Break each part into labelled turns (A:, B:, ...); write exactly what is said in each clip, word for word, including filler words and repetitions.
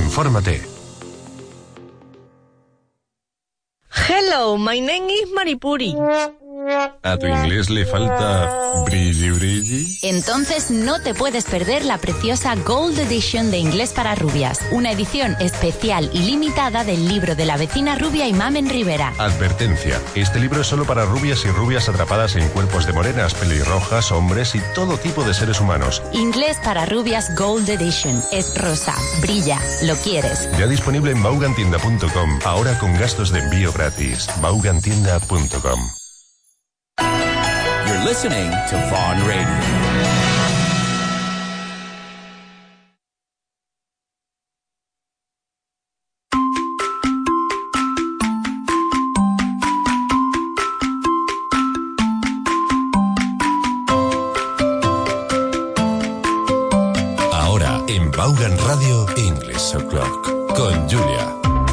A: Infórmate.
B: Hello, my name is Maripuri.
A: ¿A tu inglés le falta brilli brilli?
C: Entonces no te puedes perder la preciosa Gold Edition de Inglés para Rubias, una edición especial y limitada del libro de la vecina rubia y Mamen Rivera.
A: Advertencia, este libro es solo para rubias y rubias atrapadas en cuerpos de morenas, pelirrojas, hombres y todo tipo de seres humanos.
C: Inglés para Rubias Gold Edition. Es rosa, brilla, lo quieres.
A: Ya disponible en Vaughantienda punto com, ahora con gastos de envío gratis. Vaughantienda punto com.
D: You're listening to Vaughan Radio.
A: Ahora en Vaughan Radio English O'Clock con Julia.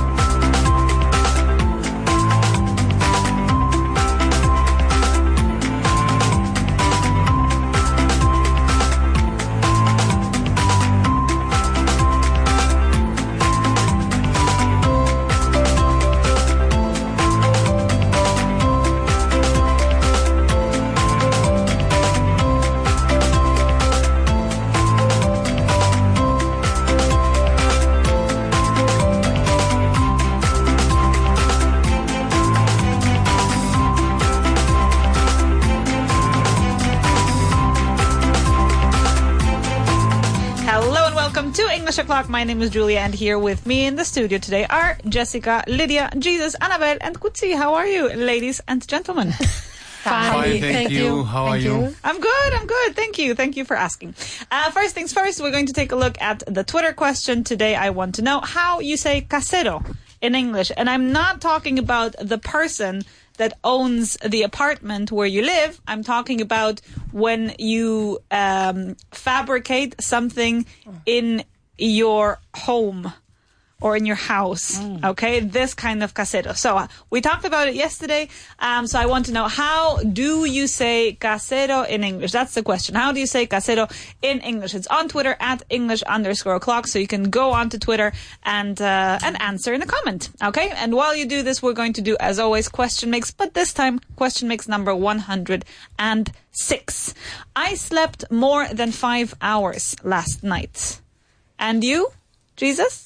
E: O'clock. My name is Julia, and here with me in the studio today are Jessica, Lydia, Jesus, Annabelle, and Kutsi. How are you, ladies and gentlemen?
F: Fine, Fine thank, thank you. you. How thank are you? you?
E: I'm good, I'm good. Thank you. Thank you for asking. Uh, first things first, we're going to take a look at the Twitter question. Today, I want to know how you say casero in English. And I'm not talking about the person that owns the apartment where you live. I'm talking about when you um, fabricate something in your home or in your house. Mm. Okay, this kind of casero. So uh, we talked about it yesterday. Um, so I want to know, how do you say casero in English? That's the question. How do you say casero in English? It's on Twitter at English underscore o'clock. So you can go onto Twitter and uh, and answer in a comment. Okay, and while you do this, we're going to do, as always, question mix. But this time, question mix number one hundred six. I slept more than five hours last night. And you, Jesus?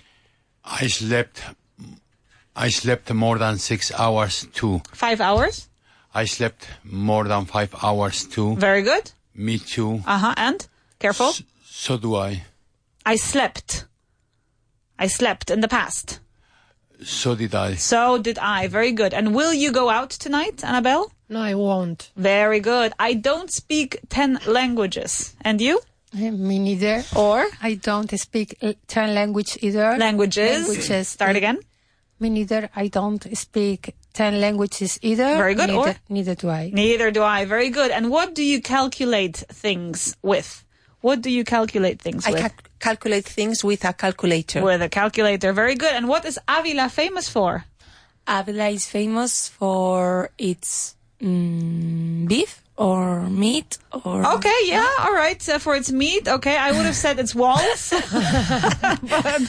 F: I slept I slept more than six hours too.
E: Five hours?
F: I slept more than five hours too.
E: Very good.
F: Me too.
E: Uh-huh, and? Careful.
F: S- so do I.
E: I slept. I slept in the past.
F: So did I.
E: So did I. Very good. And will you go out tonight, Annabelle?
G: No, I won't.
E: Very good. I don't speak ten languages. And you?
G: Me neither.
E: Or?
G: I don't speak ten languages either.
E: Languages.
G: Languages.
E: Start again.
G: Me neither. I don't speak ten languages either.
E: Very good.
G: Neither,
E: or?
G: Neither do I.
E: Neither do I. Very good. And what do you calculate things with? What do you calculate things
B: I
E: with?
B: I ca- calculate things with a calculator.
E: With a calculator. Very good. And what is Avila famous for?
H: Avila is famous for its mm, beef. Or meat, or...
E: Okay, yeah, all right, uh, for its meat, okay, I would have said its walls. but, but,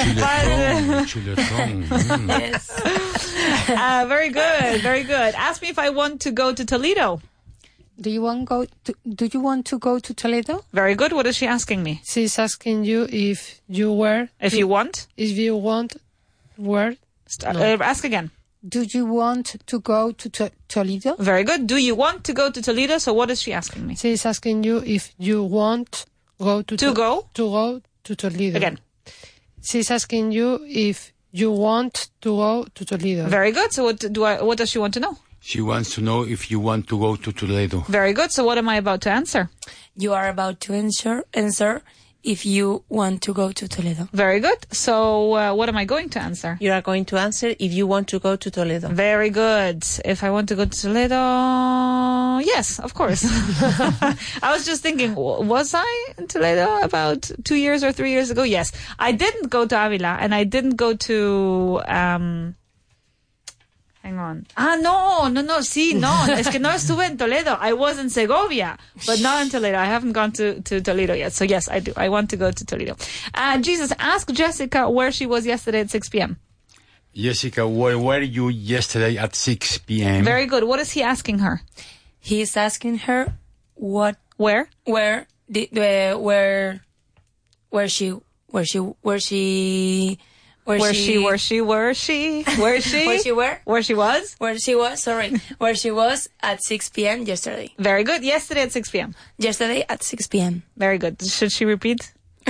F: mm.
E: Yes. Uh, very good, very good. Ask me if I want to go to Toledo.
G: Do you want go? To, do you want to go to Toledo?
E: Very good. What is she asking me?
G: She's asking you if you were...
E: If you want?
G: If you want, were...
E: No. Uh, ask again.
G: Do you want to go to, to Toledo?
E: Very good. Do you want to go to Toledo? So what is she asking me?
G: She's asking you if you want go to
E: to, to go
G: to go to Toledo.
E: Again.
G: She's asking you if you want to go to Toledo.
E: Very good. So what do I? What does she want to know?
F: She wants to know if you want to go to Toledo.
E: Very good. So what am I about to answer?
H: You are about to answer answer. If you want to go to Toledo.
E: Very good. So uh, what am I going to answer?
B: You are going to answer if you want to go to Toledo.
E: Very good. If I want to go to Toledo, yes, of course. I was just thinking, was I in Toledo about two years or three years ago? Yes. I didn't go to Avila, and I didn't go to... Um, Hang on. Ah, no, no, no, sí, no. Es que no estuve en Toledo. I was in Segovia, but not in Toledo. I haven't gone to, to Toledo yet. So yes, I do. I want to go to Toledo. Uh, Jesus, ask Jessica where she was yesterday at six p.m.
F: Jessica, where were you yesterday at six p.m.?
E: Very good. What is he asking her?
H: He's asking her what,
E: Where?
H: where, did, uh, where, where she, where she, where she, where,
E: Where she, where she, where she, where she,
H: where she were,
E: where she was?
H: where she was, sorry, where she was at six p.m. yesterday.
E: Very good. Yesterday at six p.m.
H: Yesterday at six p.m.
E: Very good. Should she repeat?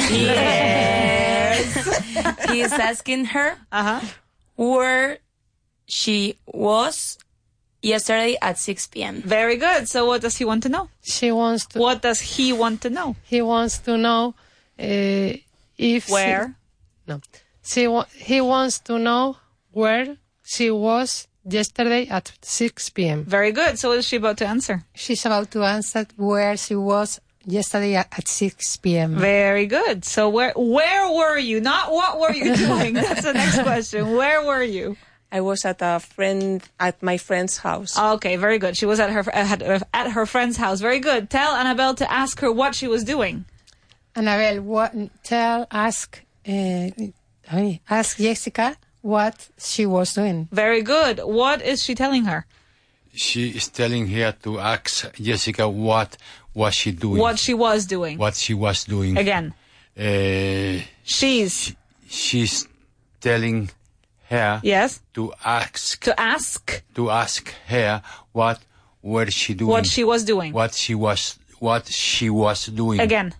H: Yes. He's asking her
E: Uh-huh.
H: where she was yesterday at six p.m.
E: Very good. So what does he want to know?
G: She wants to.
E: What does he want to know?
G: He wants to know uh, if
E: Where?
G: She, no. She wa- he wants to know where she was yesterday at six p.m.
E: Very good. So what is she about to answer?
I: She's about to answer where she was yesterday at, at six p.m.
E: Very good. So where where were you? Not what were you doing? That's the next question. Where were you?
J: I was at a friend at my friend's house.
E: Okay, very good. She was at her at, at her friend's house. Very good. Tell Annabelle to ask her what she was doing.
I: Annabelle, what, tell, ask, uh, ask Jessica what she was doing.
E: Very good. What is she telling her?
F: She is telling her to ask Jessica what was she doing.
E: What she was doing.
F: What she was doing.
E: Again.
F: Uh,
E: She's.
F: she's telling her
E: Yes.
F: to ask
E: To ask
F: to ask her what were she doing.
E: what she was doing.
F: What she was what she was doing.
E: Again.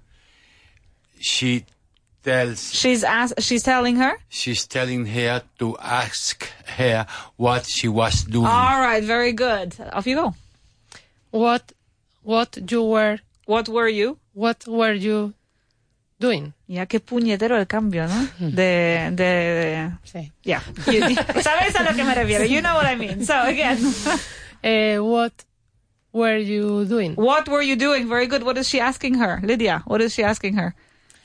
F: She tells
E: She's ask, She's telling her.
F: she's telling her to ask her what she was doing.
E: All right. Very good. Off you go.
G: What what you were
E: What were you?
G: what were you doing?
E: Ya qué puñetero el cambio, ¿no? De, de, de
I: Sí.
E: yeah. You- ¿Sabes a lo que me refiero? You know what I mean. So again,
G: Uh, what were you doing?
E: what were you doing? Very good. What is she asking her? Lydia, what is she asking her?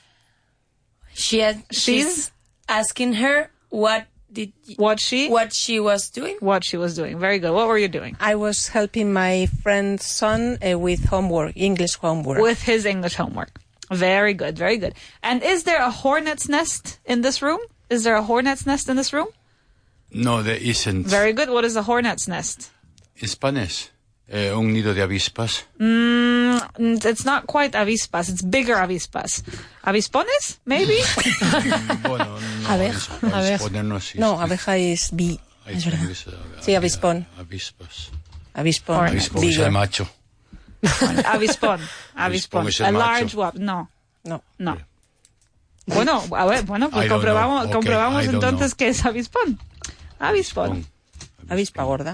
H: She had,
E: She's?
H: she's asking her what did y-
E: What she?
H: what she was doing.
E: What she was doing. Very good. What were you doing?
J: I was helping my friend's son uh, with homework, English homework.
E: With his English homework. Very good. Very good. And is there a hornet's nest in this room? Is there a hornet's nest in this room?
F: No, there isn't.
E: Very good. What is a hornet's nest?
F: In Spanish, eh, un nido de avispas.
E: Mm, it's not quite avispas. It's bigger avispas. Avispones, maybe?
F: Bueno, no,
J: Abeja.
F: es- avispones no existe.
J: No, abeja es bee.
F: Hay
J: Es verdad.
F: es, a-
J: Sí, avispón.
F: Avispas.
J: Avispón.
E: Hornet.
F: Avispón es
J: bigger.
F: el macho.
E: Avispón.
F: Avispón
E: Avispón.
F: es el
E: A
F: macho.
E: large one. No.
J: No.
E: No. Bueno, a ver, bueno, pues
F: I don't
E: comprobamos,
F: know. Okay,
E: comprobamos
F: I don't
E: entonces
F: know.
E: qué es avispón. Avispón.
J: Avispa gorda.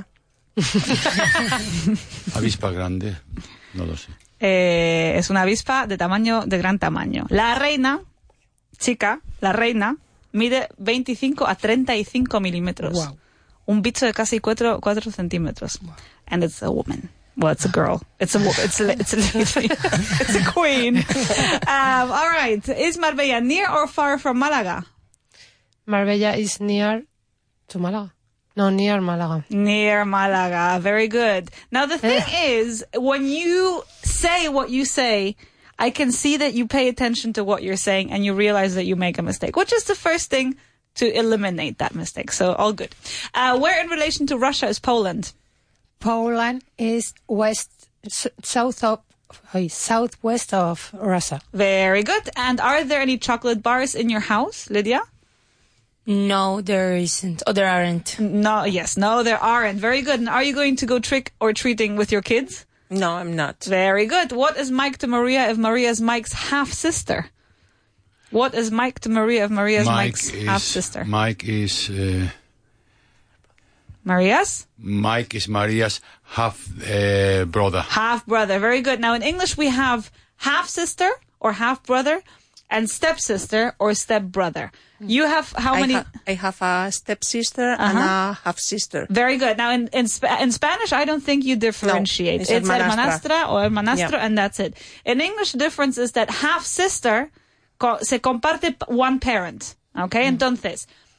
F: Avispa grande. No lo sé.
E: Eh, es una avispa de tamaño, de gran tamaño. La reina, chica, la reina, mide veinticinco a treinta y cinco milímetros.
I: Wow.
E: Un bicho de casi cuatro centímetros. And it's a woman. Well, it's a girl. It's a wo- it's a, it's a lady. It's a queen. Um, all right. Is Marbella near or far from Málaga?
G: Marbella is near to Malaga. No, near Malaga.
E: Near Málaga. Very good. Now, the thing
G: Eh.
E: is, when you say what you say, I can see that you pay attention to what you're saying and you realize that you make a mistake, which is the first thing to eliminate that mistake. So, all good. Uh, where in relation to Russia is Poland?
I: Poland is west, s- south of, uh, southwest of Russia.
E: Very good. And are there any chocolate bars in your house, Lydia?
H: No, there isn't. Oh, there aren't.
E: No, yes. No, there aren't. Very good. And are you going to go trick or treating with your kids?
J: No, I'm not.
E: Very good. What is Mike to Maria if Maria is Mike's half-sister? What is Mike to Maria if Maria is
F: Mike
E: Mike's
F: is,
E: half-sister?
F: Mike is uh,
E: Maria's?
F: Mike is Maria's half uh, brother.
E: Half-brother. Very good. Now, in English, we have half-sister or half-brother and stepsister or stepbrother. You have how
J: I,
E: many?
J: ha- I have a stepsister and
E: Uh-huh.
J: a half-sister.
E: Very good. Now, in in, Sp- in Spanish, I don't think you differentiate.
J: it's
E: it's
J: hermanastra.
E: hermanastra or hermanastro,
J: Yeah.
E: and that's it. In English, the difference is that half-sister co- se comparte p- one parent. Okay? Entonces,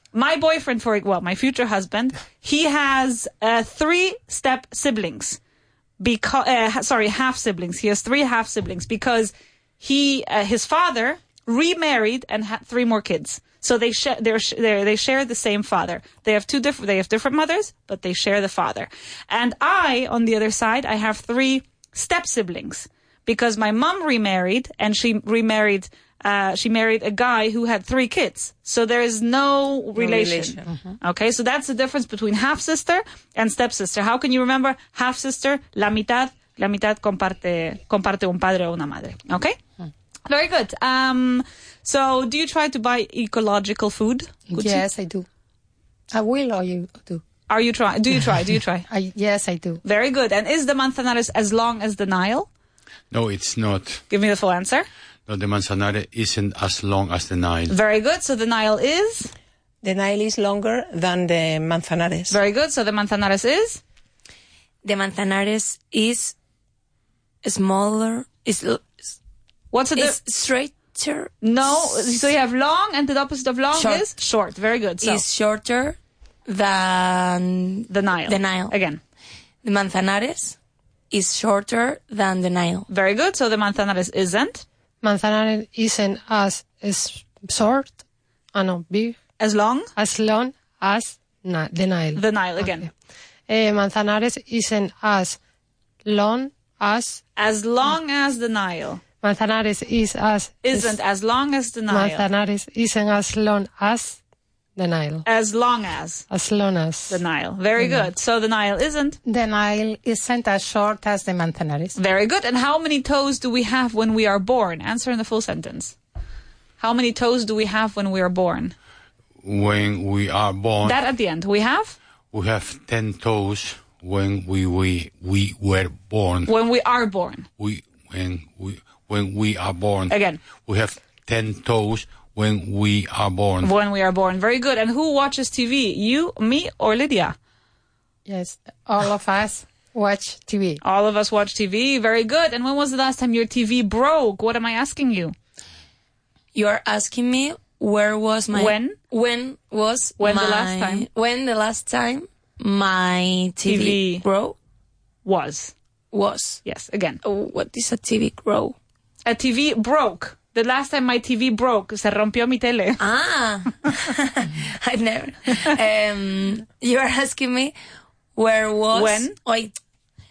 E: my boyfriend, for well, my future husband, he has uh, three step siblings. Because uh, sorry, half siblings. He has three half siblings because he uh, his father remarried and had three more kids. So they sh- they're sh- they're, they share the same father. They have two different they have different mothers, but they share the father. And I, on the other side, I have three step siblings because my mom remarried and she remarried. Uh, she married a guy who had three kids. So there is no relation.
J: No relation.
E: Mm-hmm. Okay, so that's the difference between half-sister and stepsister. How can you remember half-sister? La mitad, la mitad comparte, comparte un padre o una madre. Okay? Mm. Very good. Um, so do you try to buy ecological food? Could
I: yes,
E: you?
I: I do. I will or you do?
E: Are you try? Do you try? Do you try?
I: I, yes, I do.
E: Very good. And is the Manzanares as long as the Nile?
F: No, it's not.
E: Give me the full answer.
F: No, the Manzanares isn't as long as the Nile.
E: Very good. So the Nile is?
J: The Nile is longer than the Manzanares.
E: Very good. So the Manzanares is?
H: The Manzanares is smaller. Is
E: What's it?
H: Is straighter?
E: No. So you have long, and the opposite of long
H: Short.
E: is short. Very good. So
H: Is shorter than
E: the Nile.
H: The Nile.
E: Again.
H: The Manzanares is shorter than the Nile.
E: Very good. So the Manzanares isn't?
G: Manzanares isn't as, as short, I know, big.
E: As long?
G: As long as na- the Nile.
E: The Nile, again.
G: Okay. Uh, Manzanares isn't as long as...
E: As long as the Nile.
G: Manzanares is as...
E: Isn't
G: is,
E: as long as the Nile.
G: Manzanares isn't as long as the Nile.
E: As long as.
G: As long as.
E: The Nile. Very
I: Mm-hmm.
E: good. So the Nile isn't?
I: The Nile isn't as short as the Manzanares.
E: Very good. And how many toes do we have when we are born? Answer in the full sentence. How many toes do we have when we are born?
F: When we are born,
E: That at the end. We have?
F: we have ten toes when we, we, we were born.
E: When we are born.
F: We, when we, when we are born.
E: Again.
F: We have ten toes when we are born.
E: When we are born. Very good. And who watches T V? You, me, or Lydia?
I: Yes, all of us watch T V.
E: All of us watch T V. Very good. And when was the last time your T V broke? What am I asking you?
H: You are asking me where was my...
E: When?
H: When was
E: When
H: my...
E: the last time?
H: When the last time my T V,
E: T V
H: grow
E: Was.
H: was.
E: Yes, again.
H: Oh, what is a T V grow?
E: A T V broke. The last time my T V broke, se rompió mi tele.
H: Ah, I never. Um, you are asking me where was...
E: When?
H: Wait.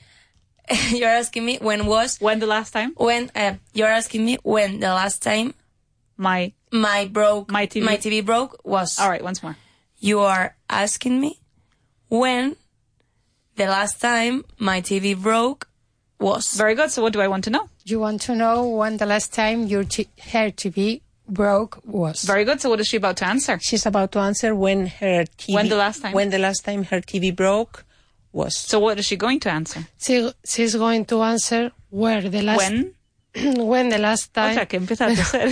H: You're asking me when was...
E: When the last time?
H: When... Uh, you're asking me when the last time
E: My...
H: my broke...
E: My T V.
H: My T V broke was...
E: All right, once more.
H: You are asking me when the last time my T V broke was.
E: Very good. So what do I want to know?
I: You want to know when the last time your t- her T V broke was.
E: Very good. So what is she about to answer?
J: She's about to answer when her T V...
E: When the last time?
J: When the last time her T V broke was.
E: So what is she going to answer?
G: She, she's going to answer where the last...
E: When?
G: when the last
E: O
G: time...
E: sea, que empieza a toser.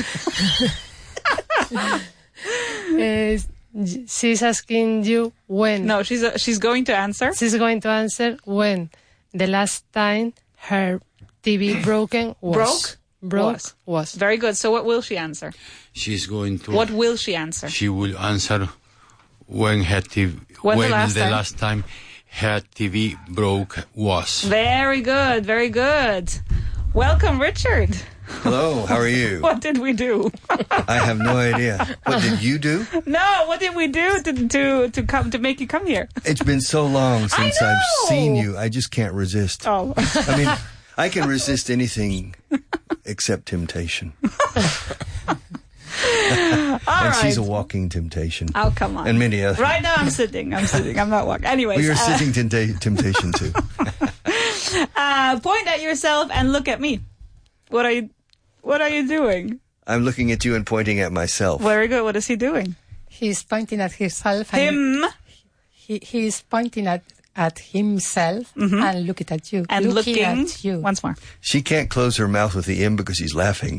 G: uh, she's asking you when.
E: No, she's uh, she's going to answer.
G: She's going to answer when the last time her T V broken was.
E: Broke?
G: Broke
E: Was.
G: was.
E: Very good. So what will she answer?
F: She's going to...
E: What will she answer?
F: She will answer when her T V...
E: When the
F: when
E: last
F: the
E: time?
F: last time her T V broke was.
E: Very good. Very good. Welcome, Richard.
K: Hello, how are you?
E: What did we do?
K: I have no idea. What did you do?
E: No, what did we do to to to come to make you come here?
K: It's been so long since
E: I
K: I've
E: know.
K: seen you. I just can't resist.
E: Oh.
K: I mean, I can resist anything except temptation.
E: All
K: and
E: right.
K: she's a walking temptation.
E: Oh, come on.
K: And many others.
E: Right now I'm sitting. I'm sitting. I'm not walking. Anyways.
K: We are
E: uh,
K: sitting tempta- temptation too.
E: uh, point at yourself and look at me. What are you What are you doing?
K: I'm looking at you and pointing at myself.
E: Very good. What is he doing?
I: He's pointing at himself. And
E: Him.
I: He, he's pointing at, at himself
E: Mhm.
I: and looking at you.
E: And looking,
I: at you.
E: once more.
K: She can't close her mouth with the M because he's laughing.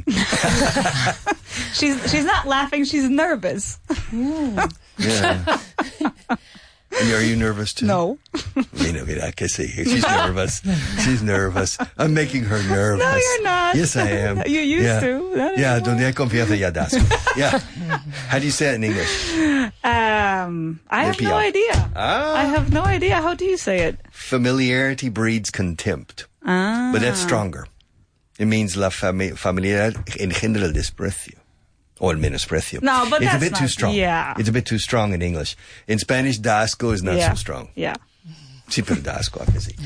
E: She's she's not laughing. She's nervous.
K: Yeah. And are you nervous too?
E: No.
K: Mira, mira, que sí. She's nervous. She's nervous. I'm making her nervous.
E: No, you're not.
K: Yes, I am.
E: You used
K: yeah.
E: to. Not
K: yeah,
E: anymore.
K: donde hay confianza ya das. Yeah. How do you say it in English?
E: Um, I have
K: Maybe
E: no
K: I'll-
E: idea.
K: Ah.
E: I have no idea. How do you say it?
K: Familiarity breeds contempt.
E: Ah.
K: But that's stronger. It means la fami- familiaridad engendra el desprecio. O el menosprecio.
E: No, but
K: it's
E: that's
K: a bit
E: not-
K: too strong.
E: yeah.
K: It's a bit too strong in English. In Spanish, da asco is not
E: yeah.
K: so strong.
E: Yeah.
K: Sí, pero da asco, ¿a que sí?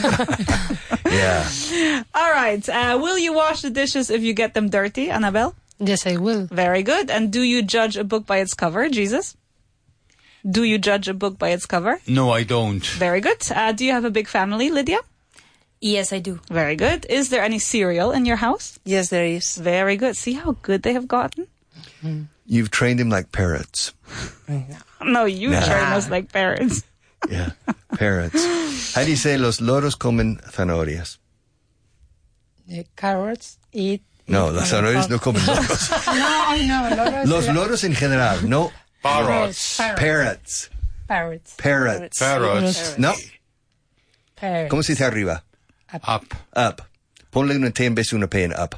K: Yeah.
E: All right. Uh, will you wash the dishes if you get them dirty, Annabelle?
G: Yes, I will.
E: Very good. And do you judge a book by its cover, Jesus? Do you judge a book by its cover?
F: No, I don't.
E: Very good. Uh, do you have a big family, Lydia?
H: Yes, I do.
E: Very good. Is there any cereal in your house?
J: Yes, there is.
E: Very good. See how good they have gotten?
K: You've trained him like parrots.
E: No, you
K: Nah.
E: train us like parents.
K: Yeah, parrots. How do you say los loros comen zanahorias?
I: The carrots eat.
K: No,
I: eat
K: las
I: my
K: zanahorias
I: pop-
K: no comen loros.
I: No, no, loros.
K: Los loros en general, no.
F: Parrots.
K: Parrots.
I: Parrots.
K: Parrots.
F: Parrots.
K: No.
I: Parrots.
K: ¿Cómo se dice arriba?
F: Up.
K: Up. Ponle una T en vez de una P en up.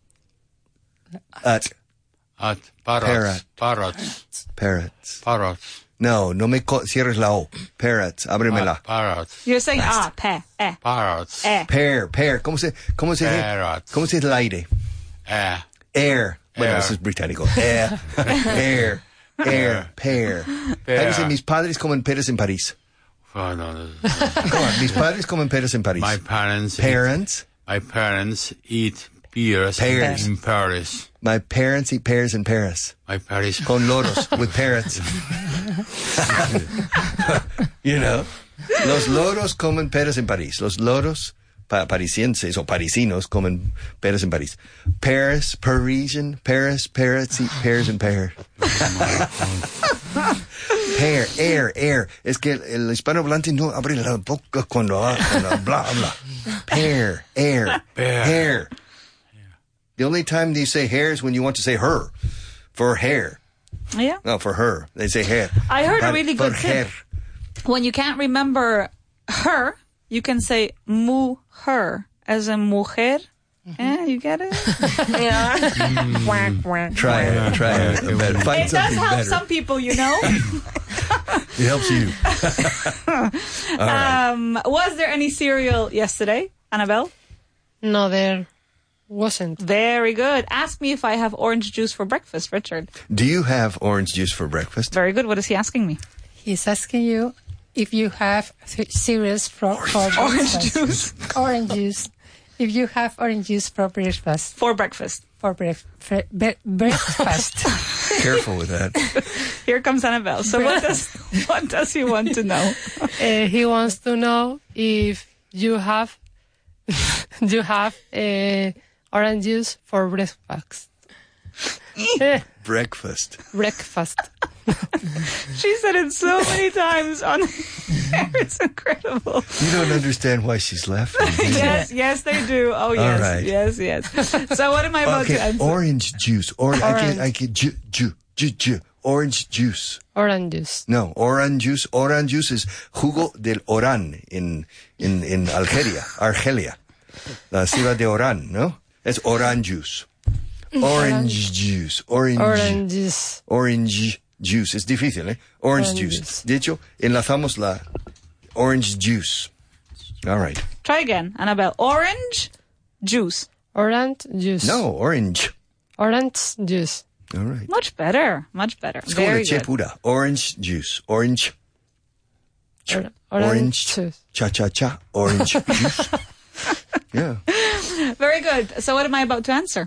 K: At.
F: At. Parrots.
K: Parrot.
F: Parrots.
K: Parrots.
F: Parrots.
K: No, no me co- cierres la O. Parrots. Ábremela.
F: Parrots.
E: You're saying ah, pe, eh,
F: Parrots.
E: eh.
K: Pear, pear. ¿Cómo se, cómo se dice?
F: Parrots.
K: ¿Cómo se dice el aire?
F: Eh.
K: Air. Bueno,
F: Air.
K: eso es británico. Air. Air. Air. Pear.
F: Pear.
K: Dice, mis padres comen peras en París.
F: Oh, no, no.
K: Come on, mis padres comen peras en París.
F: My parents.
K: Parents.
F: My parents eat beers
K: Pears.
F: in Paris.
K: My parents eat pears in Paris.
F: My Paris.
K: Con loros, with parrots. You know? Los loros comen peras en París. Los loros pa- parisienses o parisinos comen peras en París. Paris, Parisian, Paris, parrots eat pears in Paris. Pear, air, air. Es que el, el hispanohablante no abre la boca cuando habla, cuando habla, habla. Pear, air,
F: Pear.
K: hair. The only time they say hair is when you want to say her. For hair.
E: Yeah.
K: No, for her. They say hair.
E: I heard a
K: Para-
E: really
K: for
E: good
K: hair.
E: tip. When you can't remember her, you can say mu her as in mujer. Yeah, you get it?
J: Yeah. Quack, quack.
K: Try it. Try it. Better. Find
E: It does
K: something
E: help
K: better.
E: some people, you know.
K: It helps you. All right.
E: Um, was there any cereal yesterday, Annabelle?
G: No, there wasn't.
E: Very good. Ask me if I have orange juice for breakfast, Richard.
K: Do you have orange juice for breakfast?
E: Very good. What is he asking me?
I: He's asking you if you have th- cereals for, for
E: Orange
I: breakfast.
E: juice
I: Orange juice. If you have orange juice for breakfast.
E: for breakfast.
I: For bref- fre- be- breakfast.
K: Careful with that.
E: Here comes Annabelle. So what does what does he want to know?
G: Uh, he wants to know if you have you have uh, orange juice for breakfast. Eh,
K: Breakfast.
G: breakfast.
E: She said it so many times on air. It's incredible.
K: You don't understand why she's laughing. do you?
E: Yes, yes, they do. Oh, yes,
K: right.
E: yes, yes. So what am I about to
K: Okay,
E: answer?
K: orange juice. Or I can
G: Orange.
K: I can ju, ju, ju, ju, orange juice.
G: Orange juice.
K: No, orange juice. Orange juice is jugo del Orán in in in Algeria, Argelia. La ciudad de Orán, ¿no? Es orange juice. Orange juice. Orange.
G: Orange juice.
K: Orange juice. Es difícil, ¿eh? Orange
G: Orange
K: juice.
G: juice.
K: De hecho, enlazamos la orange juice. All right.
E: Try again, Annabelle. Orange juice.
G: Orange juice.
K: No, orange.
G: Orange juice.
K: All right.
E: Much better. Much better.
K: Es como
E: Very
K: leche
E: good.
K: pura. Orange juice. Orange. Ch-
G: Or- orange
K: orange.
G: juice.
K: Cha cha cha. Orange juice. Yeah.
E: Very good. So what am I about to answer?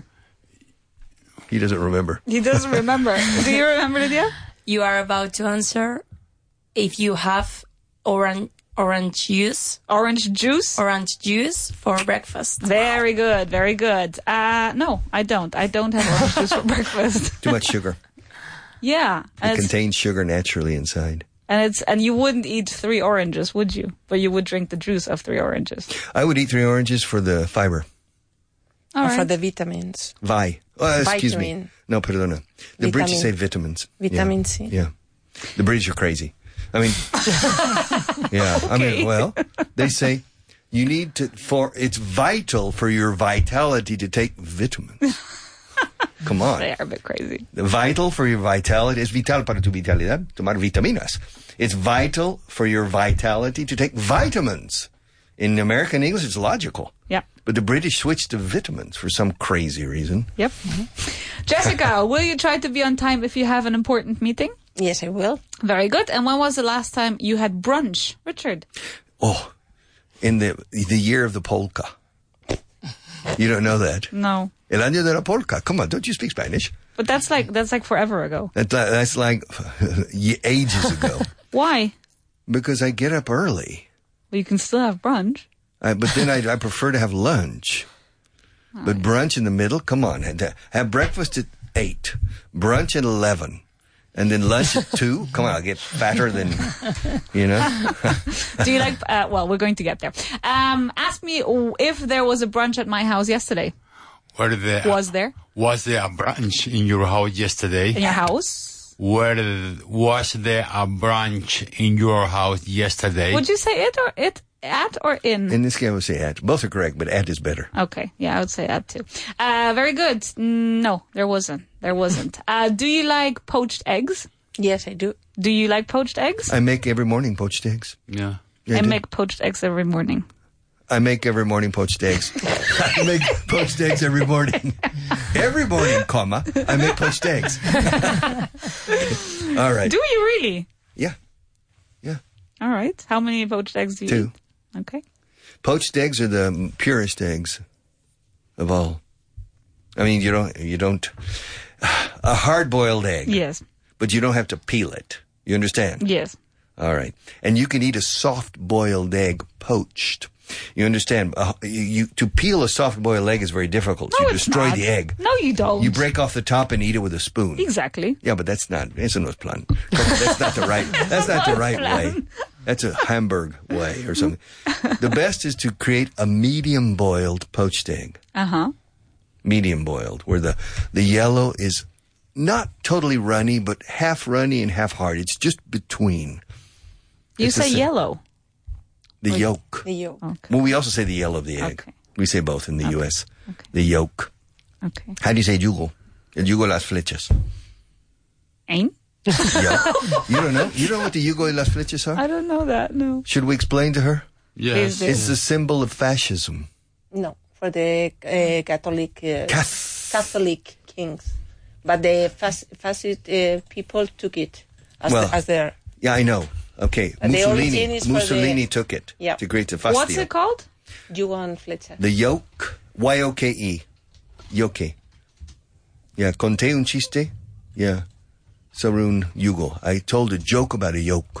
K: He doesn't remember.
E: He doesn't remember. Do you remember, Lydia?
H: You are about to answer if you have orange orange juice,
E: Orange juice.
H: orange juice for breakfast.
E: Very good. Very good. Uh, no, I don't. I don't have orange juice for breakfast.
K: Too much sugar.
E: Yeah. And
K: It
E: it's,
K: contains sugar naturally inside.
E: and it's and you wouldn't eat three oranges, would you? But you would drink the juice of three oranges.
K: I would eat three oranges for the fiber.
E: All
J: And for
E: right.
J: the vitamins.
K: Vi. Oh, excuse
J: Vitamin.
K: me. No, perdona. The British
J: Vitamin.
K: say vitamins.
J: Vitamin
K: yeah.
J: C.
K: Yeah. The British are crazy. I mean, yeah. I mean, well, they say you need to, for, it's vital for your vitality to take vitamins. Come on.
E: They are a bit crazy.
K: Vital for your vitality. Es vital para tu vitalidad. Tomar vitaminas. It's vital for your vitality to take vitamins. In American English, it's logical.
E: Yeah.
K: But the British switched to vitamins for some crazy reason.
E: Yep. Mm-hmm. Jessica, will you try to be on time if you have an important meeting?
J: Yes, I will.
E: Very good. And when was the last time you had brunch, Richard?
K: Oh, in the the year of the polka. You don't know that?
E: No.
K: El año de la polka. Come on, don't you speak Spanish?
E: But that's like that's like forever ago.
K: That, that's like ages ago.
E: Why?
K: Because I get up early.
E: Well, you can still have brunch.
K: I, but then I, I prefer to have lunch. All but right. Brunch in the middle, come on. Have breakfast at eight, brunch at eleven, and then lunch at two. Come on, I'll get fatter than, you know.
E: Do you like, uh, well, we're going to get there. Um, ask me if there was a brunch at my house yesterday.
F: Were there,
E: was there?
F: Was there a brunch in your house yesterday?
E: In your house?
F: Were, was there a brunch in your house yesterday?
E: Would you say it or it? At or in?
K: In this case, I would say at. Both are correct, but at is better.
E: Okay. Yeah, I would say at too. Uh, very good. No, there wasn't. There wasn't. uh, do you like poached eggs?
J: Yes, I do.
E: Do you like poached eggs?
K: I make every morning poached eggs.
F: Yeah.
K: yeah
E: I,
K: I
E: make poached eggs every morning.
K: I make every morning poached eggs. I make poached eggs every morning. Every morning, comma, I make poached eggs. All right.
E: Do you really?
K: Yeah. Yeah.
E: All right. How many poached eggs do you
K: Two.
E: eat? Okay.
K: Poached eggs are the purest eggs of all. I mean, you don't, you don't, a hard-boiled egg.
E: Yes.
K: But you don't have to peel it. You understand?
E: Yes.
K: All right. And you can eat a soft-boiled egg poached. You understand? Uh, you, you to peel a soft-boiled egg is very difficult.
E: No,
K: you
E: it's
K: destroy
E: not.
K: the egg.
E: No, you don't.
K: You break off the top and eat it with a spoon.
E: Exactly.
K: Yeah, but that's not. Eso no es plan. That's not the right. That's not the right way. That's a Hamburg way or something. The best is to create a medium-boiled poached egg.
E: Uh huh.
K: Medium-boiled, where the the yellow is not totally runny, but half runny and half hard. It's just between.
E: You
K: it's
E: say
K: a,
E: yellow.
K: The
J: oh,
K: yolk.
J: The yolk.
E: Okay.
K: Well, we also say the yellow of the egg.
E: Okay.
K: We say both in the
E: okay.
K: U S
E: Okay.
K: The yolk.
E: Okay.
K: How do you say yugo? El yugo de las flechas.
E: Ain't?
K: Yeah. You don't know? You don't know what the yugo de las flechas are?
E: I don't know that, no.
K: Should we explain to her?
F: Yes.
K: It's the symbol of fascism.
J: No, for the uh, Catholic uh,
K: Cath-
J: Catholic kings. But the fas- fascist uh, people took it as,
K: well,
J: the, as their...
K: Yeah, I know. Okay.
J: Uh, the origin
K: Mussolini
J: is for
K: Mussolini
J: the-
K: took it
J: Yeah.
K: to create the fastio.
E: What's it called?
J: Yugo and flecha.
K: The yoke. Y O K E. Yoke. Yeah, conté un chiste. Yeah. Sobre un yugo. I told a joke about a yoke.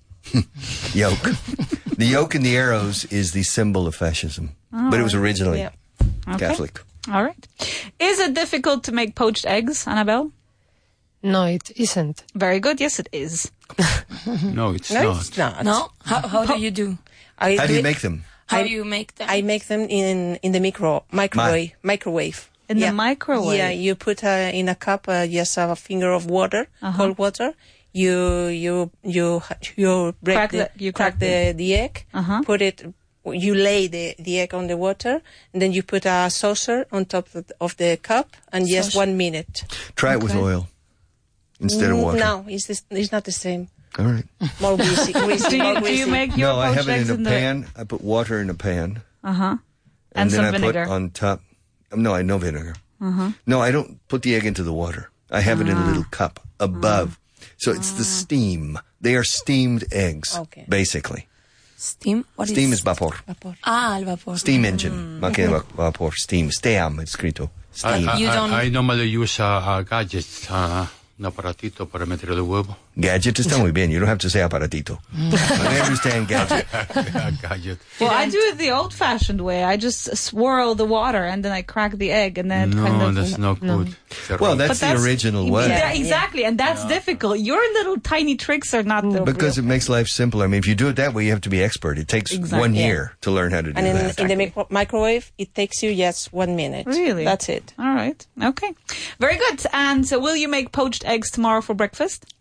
K: Yoke. The yoke and the arrows is the symbol of fascism.
E: Oh,
K: but it was originally
J: yeah.
E: Okay.
K: Catholic.
E: All right. Is it difficult to make poached eggs, Annabelle?
G: No, it isn't.
E: Very good. Yes, it is.
F: No, it's
J: No,
F: not.
J: it's not.
H: No? How, how do you do?
J: I
K: How do you
J: it-
K: make them?
H: How
J: I-
H: do you make them?
J: I make them in in the micro microwave microwave.
E: In
J: Yeah.
E: the microwave?
J: Yeah, you put uh, in a cup uh, just a finger of water,
E: Uh-huh.
J: cold water. You you you you break
E: Crack
J: the,
E: the- you
J: crack
E: crack
J: the the egg.
E: Uh-huh.
J: Put it. You lay the, the egg on the water, and then you put a saucer on top of the, of the cup, and just
H: Saucer.
J: one minute.
K: Try it with
E: Okay.
K: oil instead of
J: Mm,
K: water.
J: No, it's this, it's not the same.
K: All right.
J: More greasy. greasy
E: Do
J: more
E: you, do
J: greasy.
E: you make your
K: No, I
E: poached
K: have it
E: eggs
K: in a
E: the...
K: pan. I put water in a pan.
E: Uh-huh.
K: And,
E: And
K: then
E: some
K: I
E: vinegar.
K: put on top. um, No, I no vinegar.
E: Uh-huh.
K: No, I don't put the egg into the water. I have it in a
E: Ah.
K: little cup above. So it's the steam. They are steamed eggs,
J: Okay.
K: basically.
H: Steam? What
K: Steam
H: is
K: is vapor.
J: Vapor.
H: Ah, el vapor.
K: Steam engine. Máquina de vapor. Steam. Steam, it's escrito.
F: I,
K: Steam.
F: I,
H: You don't-
F: I, I normally use a, a gadget, uh, un aparatito para meter el huevo.
K: Gadget está muy bien. You don't have to say aparatito. I understand gadget.
F: A gadget.
E: Well, I do it the old-fashioned way. I just swirl the water, and then I crack the egg, and then it
F: No,
E: kind of...
F: that's not good.
K: Well,
F: Cerrado.
K: that's the original way.
E: Yeah, exactly, and that's difficult. Your little tiny tricks are not the
K: Because it
E: real.
K: makes life simpler. I mean, if you do it that way, you have to be expert. It takes
E: Exactly.
K: one
E: Yeah.
K: year to learn how to do
J: And in,
K: that.
J: in the micro- microwave, it takes you just one minute.
E: Really?
J: That's it.
E: All right. Okay. Very good. And so will you make poached eggs tomorrow for breakfast?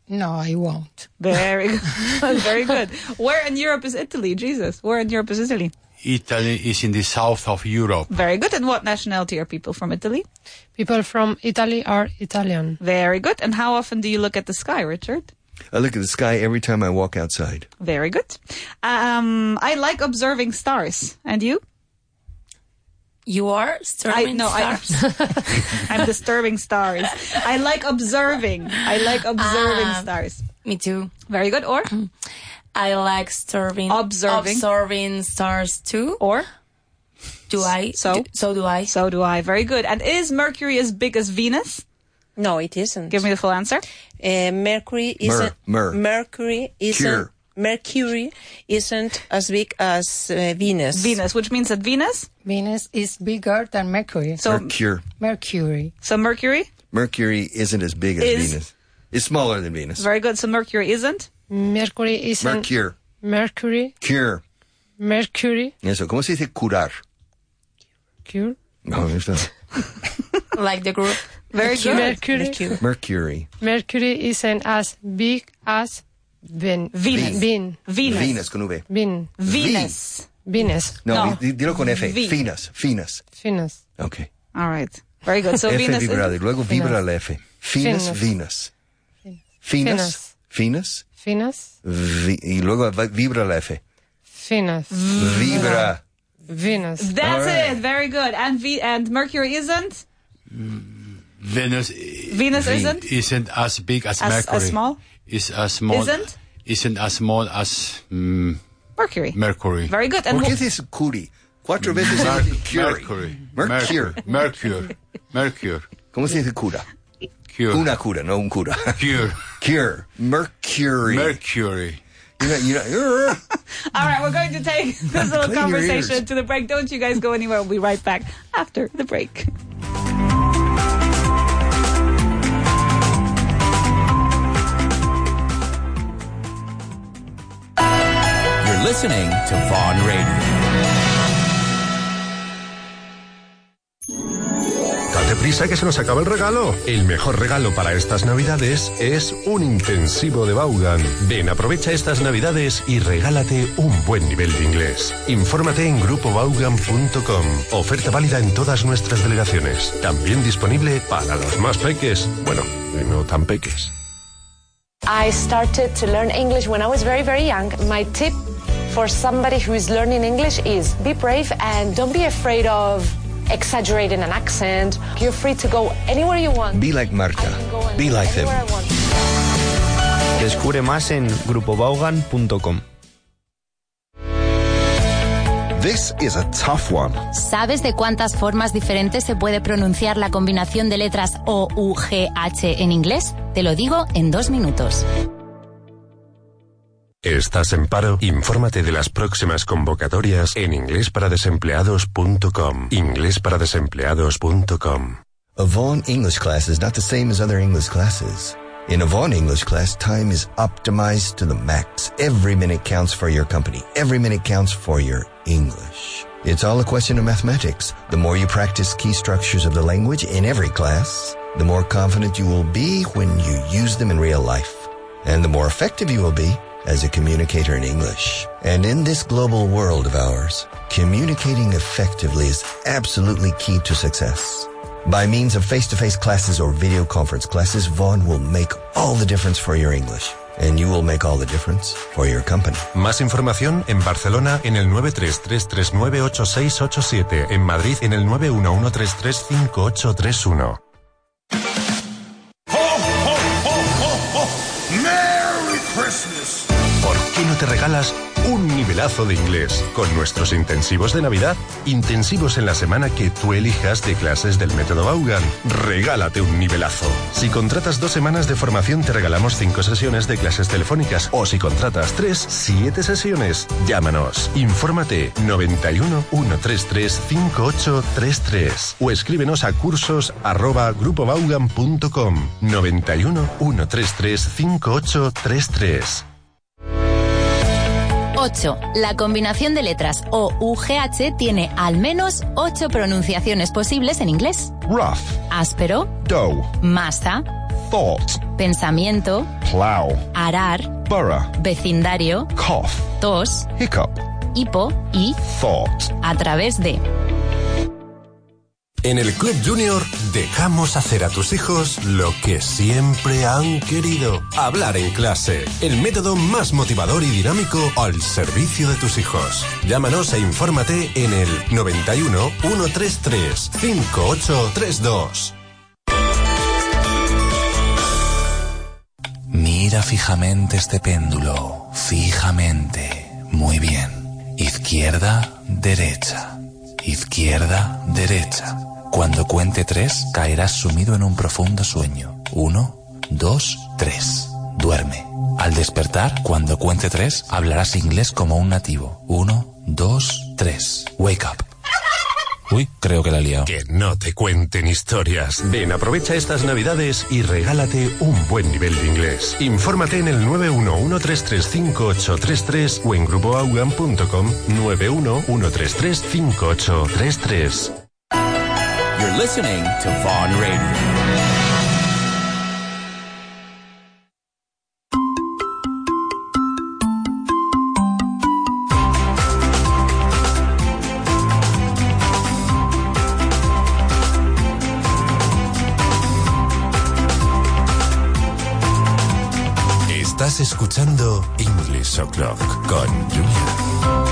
I: No, I won't.
E: Very good. Very good. Where in Europe is Italy, Jesus? Where in Europe is Italy?
F: Italy is in the south of Europe.
E: Very good. And what nationality are people from Italy?
G: People from Italy are Italian.
E: Very good. And how often do you look at the sky, Richard?
K: I look at the sky every time I walk outside.
E: Very good. Um, I like observing stars. And you?
H: You are disturbing
E: I, no,
H: stars?
E: I, I'm disturbing stars. I like observing. I like observing
H: Ah,
E: stars.
H: Me too.
E: Very good. Or?
H: I like observing,
E: Observing.
H: observing stars too.
E: Or?
H: Do I?
E: So?
H: Do, so do I.
E: So do I. Very good. And is Mercury as big as Venus?
J: No, it isn't.
E: Give me the full answer.
J: Uh, Mercury isn't.
K: Mer.
J: Mercury isn't.
K: Cure.
J: Mercury isn't as big as uh, Venus.
E: Venus, which means that Venus?
I: Venus is bigger than Mercury.
E: So,
K: Mercury.
I: Mercury.
E: so Mercury?
K: Mercury isn't as big as
E: Is-
K: Venus. It's smaller than Venus.
E: Very good. So Mercury isn't?
G: Mercury isn't...
K: Mercury.
G: Mercury.
K: Cure.
G: Mercury.
K: Eso, ¿cómo se dice curar?
G: Cure.
K: No, it's not.
H: Like the group.
E: Very good.
G: Mercury.
J: Mercury.
K: Mercury.
G: Mercury isn't as big as Ven-
E: Venus.
G: Ven-
E: Venus.
K: Venus con V.
G: Ven-
E: Venus.
G: Venus.
K: No,
E: No.
K: di- dilo con F.
E: V.
K: Finas. Finas.
G: Venus.
K: Ok.
E: All right. Very good. So
K: F
E: Venus
K: vibrada y
E: is...
K: luego vibra la F. Finas,
G: Finas.
K: Venus. Finas. Finas.
G: Venus.
K: Vi- y luego va- vibra la F.
G: Venus.
K: Vibra.
G: Venus.
E: That's
K: All right.
E: it. Very good. And V and Mercury isn't?
F: Venus,
E: Venus isn't?
F: isn't as big as,
E: As-
F: Mercury.
E: as small?
F: Is as small.
E: Isn't?
F: Isn't as small as mm,
E: Mercury.
F: Mercury.
E: Very good. And
K: ¿Por qué
E: wh-
K: dices curi? Cuatro veces
F: Mer-
K: Mercury.
F: Mercury.
K: Mercury.
F: Mercury. Mercury.
K: ¿Cómo se dice cura?
F: Cure.
K: Una cura, no un cura.
F: Cure.
K: Cure. Mercury.
F: Mercury.
K: You know, you know,
E: all right, we're going to take this little
K: Clean your
E: conversation
K: ears.
E: to the break. Don't you guys go anywhere. We'll be right back after the break.
D: You're listening to Vaughn Radio.
A: Date prisa que se nos acaba el regalo. El mejor regalo para estas navidades es un intensivo de Vaughan. Ven, aprovecha estas navidades y regálate un buen nivel de inglés. Infórmate en grupo vaughan punto com. Oferta válida en todas nuestras delegaciones. También disponible para los más peques. Bueno, y no tan peques.
B: I started to learn English when I was very, very young. My tip for somebody who is learning English is be brave and don't be afraid of exaggerating an accent. You're free to go anywhere you want.
K: Be like Marta.
B: I can go and
K: Be like them.
B: anywhere I want.
L: Descubre más en grupo vaughan punto com.
M: This is a tough one.
C: ¿Sabes de cuántas formas diferentes se puede pronunciar la combinación de letras O, U, G, H en inglés? Te lo digo en dos minutos.
A: ¿Estás en paro? Infórmate de las próximas convocatorias en inglés para desempleados punto com. inglés para desempleados punto com.
N: A Vaughn English class is not the same as other English classes. In a Vaughn English class, time is optimized to the max. Every minute counts for your company. Every minute counts for your English. It's all a question of mathematics. The more you practice key structures of the language in every class, the more confident you will be when you use them in real life. And the more effective you will be as a communicator in English. And in this global world of ours, communicating effectively is absolutely key to success. By means of face-to-face classes or video conference classes, Vaughn will make all the difference for your English. And you will make all the difference for your company.
A: Más información en Barcelona en el nueve tres tres tres nueve ocho seis ocho siete, en Madrid en el nueve uno uno tres tres cinco ocho tres uno.
M: Merry Christmas.
A: ¿Por qué no te regalas un nivelazo de inglés con nuestros intensivos de Navidad? Intensivos en la semana que tú elijas de clases del método Vaughan. Regálate un nivelazo. Si contratas dos semanas de formación te regalamos cinco sesiones de clases telefónicas, o si contratas tres, siete sesiones. Llámanos. Infórmate noventa y uno, ciento treinta y tres, cincuenta y ocho treinta y tres o escríbenos a cursos arroba grupo vaughan punto com. noventa y uno, ciento treinta y tres, cincuenta y ocho treinta y tres.
C: ocho. La combinación de letras O, U, G, H tiene al menos ocho pronunciaciones posibles en inglés.
M: Rough.
C: Áspero,
M: Dough.
C: masa,
M: thought,
C: pensamiento,
M: plow,
C: arar,
M: borough,
C: vecindario,
M: cough,
C: tos,
M: hiccup,
C: hipo y
M: thought.
C: a través de.
A: En el Club Junior dejamos hacer a tus hijos lo que siempre han querido. Hablar en clase. El método más motivador y dinámico al servicio de tus hijos. Llámanos e infórmate en el noventa y uno, ciento treinta y tres, cincuenta y ocho treinta y dos.
O: Mira fijamente este péndulo. Fijamente. Muy bien. Izquierda, derecha. Izquierda, derecha. Cuando cuente tres, caerás sumido en un profundo sueño. Uno, dos, tres. Duerme. Al despertar, cuando cuente tres, hablarás inglés como un nativo. Uno, dos, tres. Wake up. Uy, creo que la he liado.
A: Que no te cuenten historias. Ven, aprovecha estas navidades y regálate un buen nivel de inglés. Infórmate en el nueve uno uno tres tres cinco ocho tres tres o en grupo augan punto com nueve uno uno tres tres cinco ocho tres tres.
D: You're listening to Vaughn Radio.
A: Estás escuchando English O'Clock con Julia.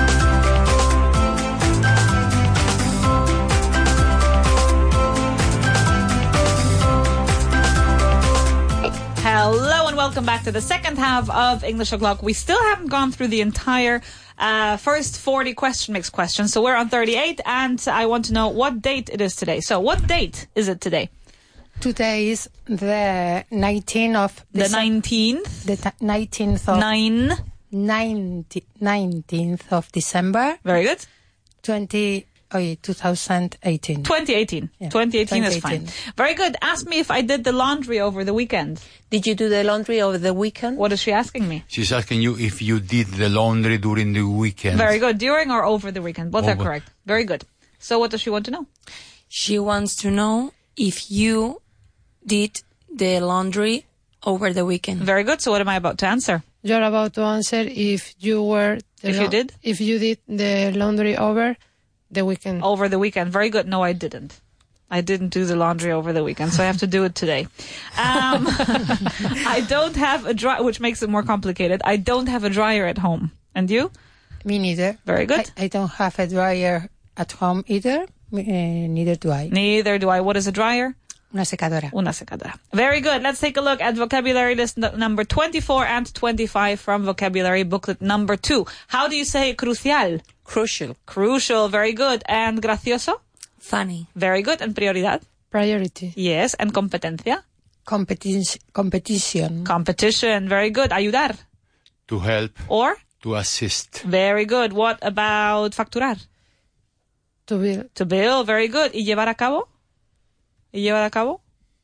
E: Hello and welcome back to the second half of English O'Clock. We still haven't gone through the entire uh, first forty question mix questions, so we're on thirty-eight, and I want to know what date it is today. So what date is it today?
I: Today is the nineteenth of
E: The nineteenth?
I: The t- nineteenth of
E: Nine.
I: nineteenth of December.
E: Very good.
I: Twenty. Oh, yeah, twenty eighteen.
E: twenty eighteen.
I: Yeah.
E: twenty eighteen is
I: twenty eighteen.
E: fine. Very good. Ask me if I did the laundry over the weekend.
J: Did you do the laundry over the weekend?
E: What is she asking me?
F: She's asking you if you did the laundry during the weekend.
E: Very good. During or over the weekend. Both are
F: Over.
E: correct. Very good. So what does she want to know?
H: She wants to know if you did the laundry over the weekend.
E: Very good. So what am I about to answer?
G: You're about to answer if you were... The
E: If you
G: la-
E: did?
G: If you did the laundry over the weekend.
E: Over the weekend. Very good. No, I didn't. I didn't do the laundry over the weekend, so I have to do it today. Um, I don't have a dryer, which makes it more complicated. I don't have a dryer at home. And you?
I: Me neither.
E: Very good.
I: I, I don't have a dryer at home either. Uh, neither do I.
E: Neither do I. What is a dryer?
I: Una secadora.
E: Una secadora. Very good. Let's take a look at vocabulary list n- number twenty-four and twenty-five from vocabulary booklet number two. How do you say crucial?
J: Crucial.
E: Crucial. Very good. And gracioso?
H: Funny.
E: Very good. And prioridad?
G: Priority.
E: Yes. And competencia?
I: Competi- competition.
E: Competition. Very good. Ayudar?
F: To help,
E: Or?
F: to assist.
E: Very good. What about facturar?
G: To be...
E: To bill. Very good. ¿Y llevar a cabo? ¿Y llevar a cabo?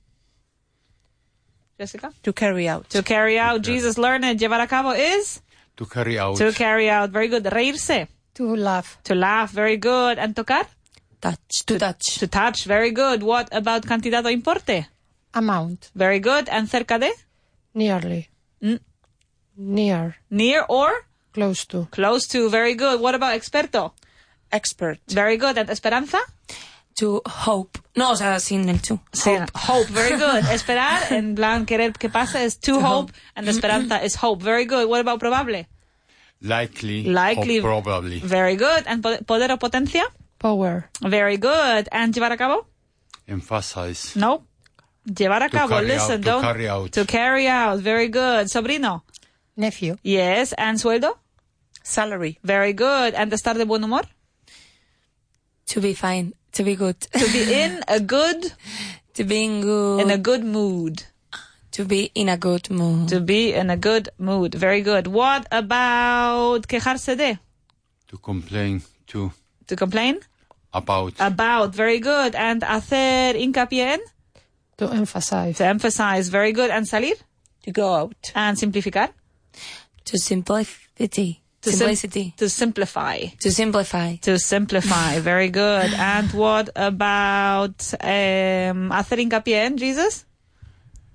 E: Jessica?
J: To carry out.
E: To carry out. Jesus, learn it. Llevar a cabo is?
F: To carry out.
E: To carry out. Very good. Reírse?
I: To laugh.
E: To laugh. Very good. And tocar?
H: Touch. To touch.
E: To touch. Very good. What about cantidad o importe?
I: Amount.
E: Very good. And cerca de?
G: Nearly.
E: Mm.
G: Near.
E: Near or?
G: Close to.
E: Close to. Very good. What about experto?
J: Expert.
E: Very good. And esperanza?
H: To hope. No, o sea, sin el to.
E: Hope. Hope. Very good. Esperar, en plan, querer que pase is to hope, and esperanza is hope. Very good. What about probable?
F: Likely.
E: Likely.
F: Or probably.
E: Very good. And po- poder o potencia?
G: Power.
E: Very good. And llevar a cabo?
F: Emphasize.
E: No. Llevar a
F: To
E: cabo.
F: carry
E: Listen,
F: out, to
E: don't.
F: carry out.
E: To carry out. Very good. Sobrino?
I: Nephew.
E: Yes. And sueldo?
J: Salary.
E: Very good. And estar de buen humor?
H: To be fine. To be good.
E: To be in a good...
H: To be in good.
E: In a good mood.
H: To be in a good mood.
E: To be in a good mood. Very good. What about quejarse de?
F: To complain. To.
E: To complain?
F: About.
E: About. Very good. And hacer hincapié en?
G: To emphasize.
E: To emphasize. Very good. And salir?
J: To go out.
E: And simplificar?
H: To simplicity.
E: To sim-
H: Simplicity.
E: to simplify.
H: To simplify.
E: To simplify. Very good. And what about um, hacer hincapié en, Jesus?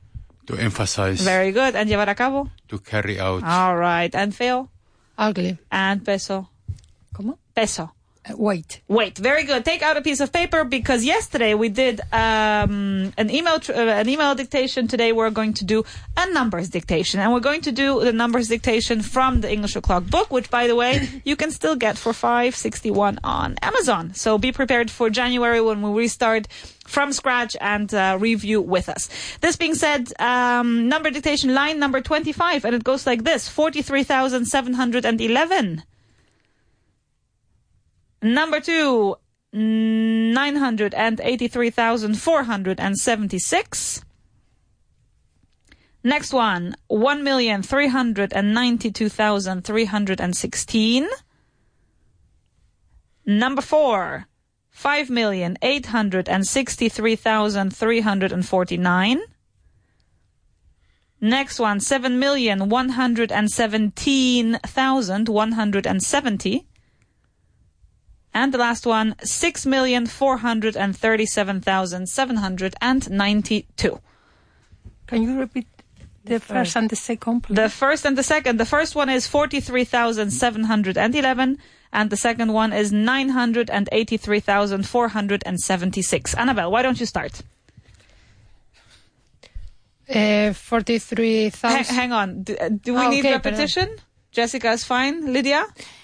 F: To emphasize.
E: Very good. And llevar a cabo?
F: To carry out.
E: All right. And feo?
G: Ugly.
E: And peso?
I: ¿Cómo?
E: Peso.
I: Uh, wait.
E: Wait. Very good. Take out a piece of paper because yesterday we did um, an email tr- uh, an email dictation. Today we're going to do a numbers dictation. And we're going to do the numbers dictation from the English O'Clock book, which, by the way, you can still get for five sixty-one on Amazon. So be prepared for January when we restart from scratch and uh, review with us. This being said, um, number dictation line number twenty-five, and it goes like this: forty-three thousand seven hundred eleven. Number two, nine hundred eighty-three thousand four hundred seventy-six. Next one, one million three hundred ninety-two thousand three hundred sixteen. Number four, five million eight hundred sixty-three thousand three hundred forty-nine. Next one, seven million one hundred seventeen thousand one hundred seventy. And the last one, six million four hundred thirty-seven thousand seven hundred ninety-two.
I: Can you repeat the first and the second, please?
E: The first and the second. The first one is forty-three thousand seven hundred eleven, and the second one is nine hundred eighty-three thousand four hundred seventy-six. Annabelle, why don't you start?
G: Uh, forty-three thousand.
E: Hang, hang on. Do, do we
G: Oh,
E: need
G: okay,
E: repetition?
G: pardon.
E: Jessica is fine. Lydia?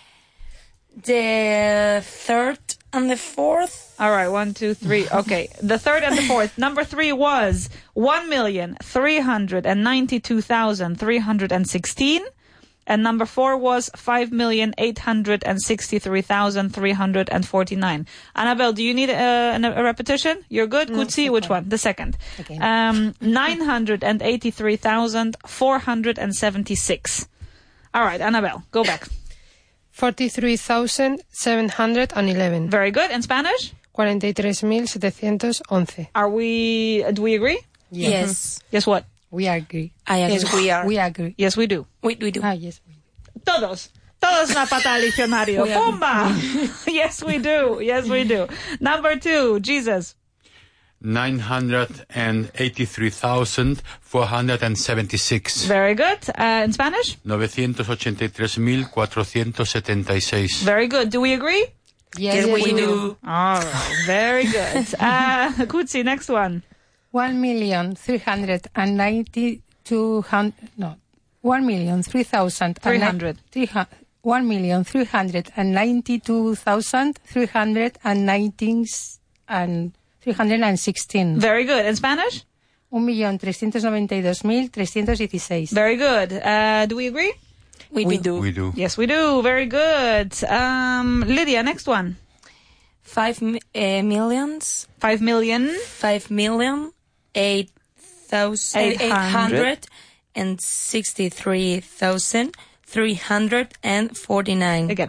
H: The third and the fourth.
E: All right, one, two, three. Okay, the third and the fourth. Number three was one million three hundred ninety-two thousand three hundred sixteen, and number four was five million eight hundred sixty-three thousand three hundred forty-nine. Annabelle, do you need a, a repetition? You're good.
I: No,
E: Kutsi, which one? The second.
I: Okay.
E: Um, nine hundred eighty-three thousand four hundred seventy-six. All right, Annabelle, go back.
G: forty-three thousand seven hundred eleven.
E: Very good. In Spanish?
G: cuarenta y tres mil setecientos once.
E: Are we, do we agree?
H: Yes.
E: Yes, what?
I: We agree.
H: I agree.
J: Yes, we are.
I: We agree.
E: Yes, we do.
H: We, we do.
I: Ah, yes. We do.
E: Todos. Todos una pata al diccionario.
H: We are.
E: ¡Pumba! Yes, we do. Yes, we do. Number two, Jesus.
F: nine hundred eighty-three thousand four hundred seventy-six.
E: Very good. Uh, in Spanish?
F: novecientos ochenta y tres mil cuatrocientos setenta y seis.
E: Very good. Do we agree?
I: Yes,
H: Yes, we
I: we
H: do.
E: All right. Very good. Uh, Kutsi, next one.
I: One million three hundred and ninety-two hundred. No, one million three thousand
E: Three hundred.
I: One million three hundred and ninety-two thousand three hundred and nineteen and three hundred and sixteen.
E: Very good. In Spanish?
I: Un millón trescientos noventa y dos mil trescientos dieciséis.
E: Very good. Uh, do we agree?
H: We,
J: We
H: do.
J: do.
F: We do.
E: Yes, we do. Very good. Um, Lydia, next one.
H: Five mi- uh, millions.
E: Five million.
H: Five million eight thousand
E: Eight
H: eight
E: hundred.
H: hundred and sixty-three thousand three hundred and forty-nine.
E: Again.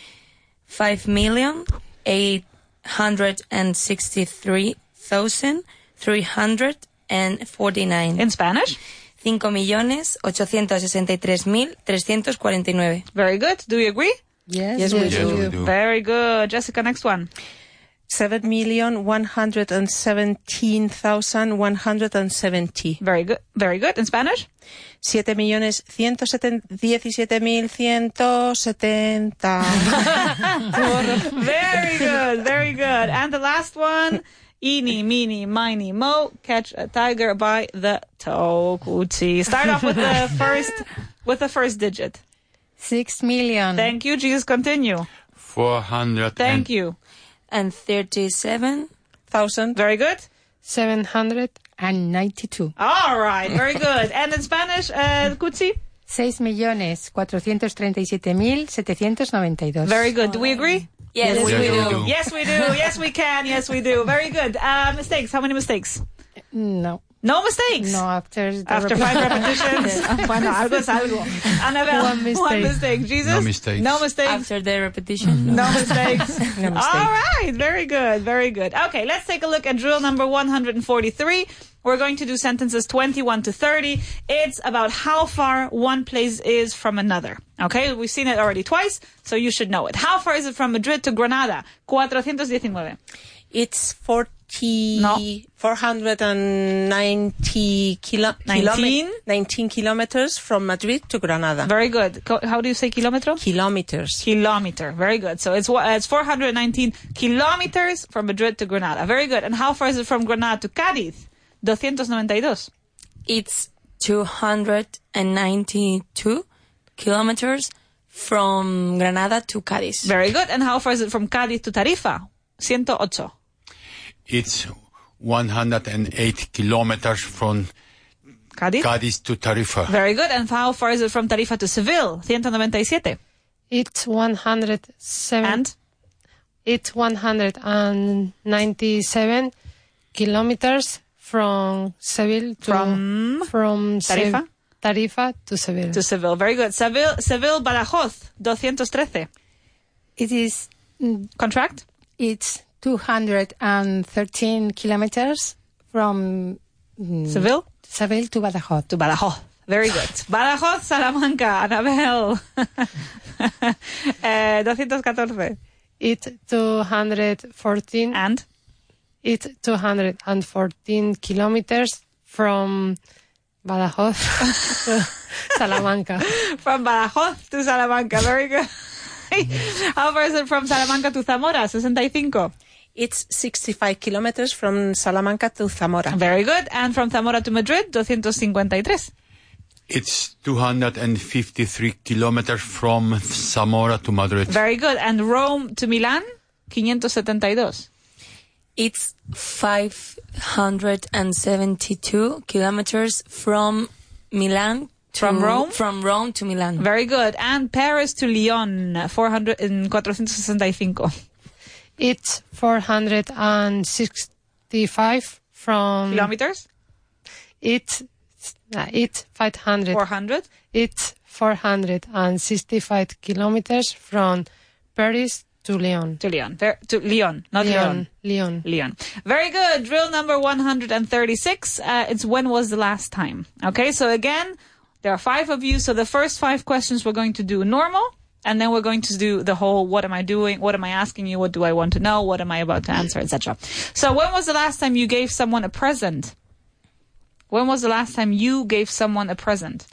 H: Five million eight hundred and sixty-three thousand three hundred and forty-nine.
E: In Spanish?
H: Cinco millones ochocientos sesenta y tres mil trescientos cuarenta y nueve.
E: Very good. Do we agree?
I: Yes,
J: Yes, we
F: Yes,
J: do.
F: we do.
E: Very good. Jessica, next one.
J: Seven million one hundred and seventeen thousand one hundred and seventy.
E: Very good. Very good. In Spanish?
J: Siete millones ciento diecisiete mil ciento setenta.
E: Very good. Very good. And the last one. Eeny, meeny, miny, mo. Catch a tiger by the toe. Kutsi. Start off with the first, with the first digit.
I: Six million.
E: Thank you. Jesus, continue.
F: Four hundred.
E: Thank you.
H: And thirty-seven
J: Thousand.
E: Very good.
G: seven hundred
I: ninety-two.
E: All right. Very good. And in Spanish, uh, Kutsi?
I: Seis millones cuatrocientos treinta y siete mil setecientos noventa y dos.
E: Very good. Do we agree?
H: Yes,
F: Yes,
H: we
F: we
H: do.
F: do.
E: Yes, we do. Yes, we can. Yes, we do. Very good. Uh, mistakes. How many mistakes?
I: No.
E: No mistakes.
I: No, after the
E: After five repetitions. Bueno, algo es algo. Annabelle,
I: One mistake.
E: One mistake. Jesus?
F: No mistakes.
E: No mistakes.
H: After the repetition.
E: No mistakes.
J: No mistake.
E: All right. Very good. Very good. Okay, let's take a look at drill number one hundred forty-three. We're going to do sentences twenty-one to thirty. It's about how far one place is from another. Okay, we've seen it already twice, so you should know it. How far is it from Madrid to Granada? cuatrocientos diecinueve.
J: It's forty,
E: No.
J: four hundred ninety kilo,
E: nineteen?
J: kilome- nineteen kilometers from Madrid to Granada.
E: Very good. Co- How do you say kilometro?
J: Kilometers.
E: Kilometer. Very good. So it's wa- it's four hundred nineteen kilometers from Madrid to Granada. Very good. And how far is it from Granada to Cádiz? two ninety-two.
H: It's two hundred ninety-two kilometers from Granada to Cádiz.
E: Very good. And how far is it from Cádiz to Tarifa? one oh eight.
F: It's one hundred eight kilometers from
E: Cádiz.
F: Cádiz to Tarifa.
E: Very good. And how far is it from Tarifa to Seville? one ninety-seven.
G: It's one hundred seven.
E: And?
G: It's one hundred ninety-seven kilometers from Seville to
E: From?
G: from
E: Tarifa?
G: Sev- Tarifa to Seville.
E: To Seville. Very good. Seville, Seville, Badajoz, two thirteen.
I: It is. mm,
E: Contract?
I: It's two hundred thirteen kilometers from mm,
E: Seville?
I: Seville to Badajoz.
E: To Badajoz. Very good. Badajoz, Salamanca, Anabel. eh, two fourteen.
G: It's two hundred fourteen.
E: And?
G: It's two hundred fourteen kilometers from Badajoz to Salamanca.
E: From Badajoz to Salamanca. Very good. How far is it from Salamanca to Zamora? sesenta y cinco.
J: It's sixty-five kilometers from Salamanca to Zamora.
E: Very good. And from Zamora to Madrid, two fifty-three.
F: It's two hundred fifty-three kilometers from Zamora to Madrid.
E: Very good. And Rome to Milan, quinientos setenta y dos.
H: It's five hundred seventy-two kilometers from Milan to
E: From Rome?
H: From Rome to Milan.
E: Very good. And Paris to Lyon, four hundred cuatrocientos sesenta y cinco.
G: It's four hundred sixty-five from
E: Kilometers?
G: It's uh, it's five hundred.
E: four hundred?
G: It's four hundred sixty-five kilometers from Paris to Lyon.
E: To Lyon. Ver- to Lyon, not Lyon.
G: Lyon.
E: Lyon. Very good. Drill number one hundred thirty-six. Uh, it's when was the last time? Okay, so again, there are five of you. So the first five questions we're going to do normal. And then we're going to do the whole, what am I doing? What am I asking you? What do I want to know? What am I about to answer, et cetera. So when was the last time you gave someone a present? When was the last time you gave someone a present?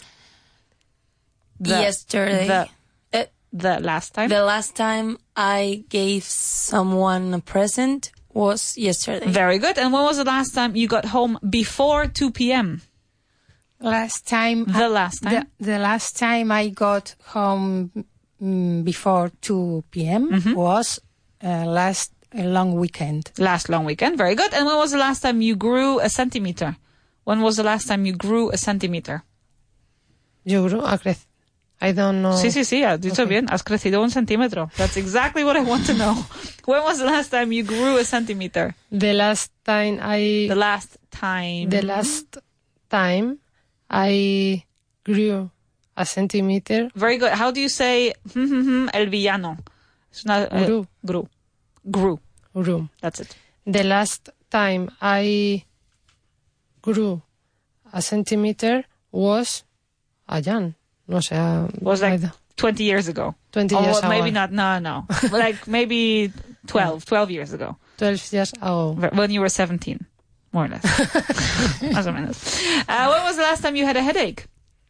E: The,
H: Yesterday.
E: The,
H: Uh,
E: the last time?
H: The last time I gave someone a present was yesterday.
E: Very good. And when was the last time you got home before two p.m.?
I: Last time.
E: The last time?
I: The, the last time I got home mm, before two p.m.
E: Mm-hmm.
I: was uh, last a long weekend.
E: Last long weekend. Very good. And when was the last time you grew a centimeter? When was the last time you grew a centimeter?
G: Yo creo, ha crecido. I don't know.
E: Sí, sí, sí, has dicho
G: Okay.
E: bien. Has crecido un centímetro. That's exactly what I want to know. When was the last time you grew a centimeter?
G: The last time I.
E: The last time.
G: The last time I grew a centimeter.
E: Very good. How do you say el villano? It's not, uh,
G: Grew.
E: Grew. Grew.
G: Grew.
E: That's it.
G: The last time I grew a centimeter was allá. No sé.
E: Was like
G: I-
E: twenty years ago.
G: twenty
E: oh,
G: years
E: well, maybe
G: ago.
E: not. No, no. Like maybe twelve, twelve years ago.
G: twelve years ago.
E: When you were seventeen, more or less. Más o menos. Uh, when was the last time you had a headache?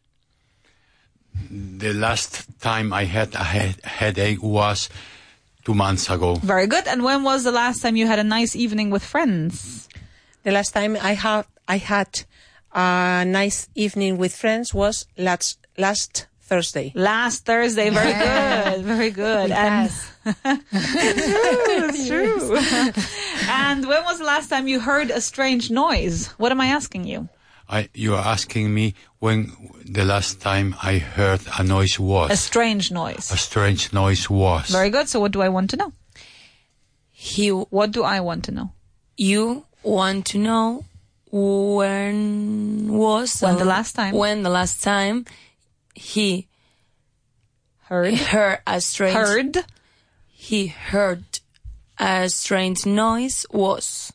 F: The last time I had a head- headache was two months ago.
E: Very good. And when was the last time you had a nice evening with friends?
J: The last time I had I had a nice evening with friends was last last Thursday.
E: Last Thursday. Very good. Very good. And it's true. It's true. And when was the last time you heard a strange noise? What am I asking you?
F: I, you are asking me when the last time I heard a noise was.
E: A strange noise.
F: A strange noise was.
E: Very good. So what do I want to know?
H: He,
E: What do I want to know?
H: you want to know when was
E: When the last time?
H: when the last time he
E: Heard.
H: heard a strange
E: Heard.
H: he heard a strange noise was.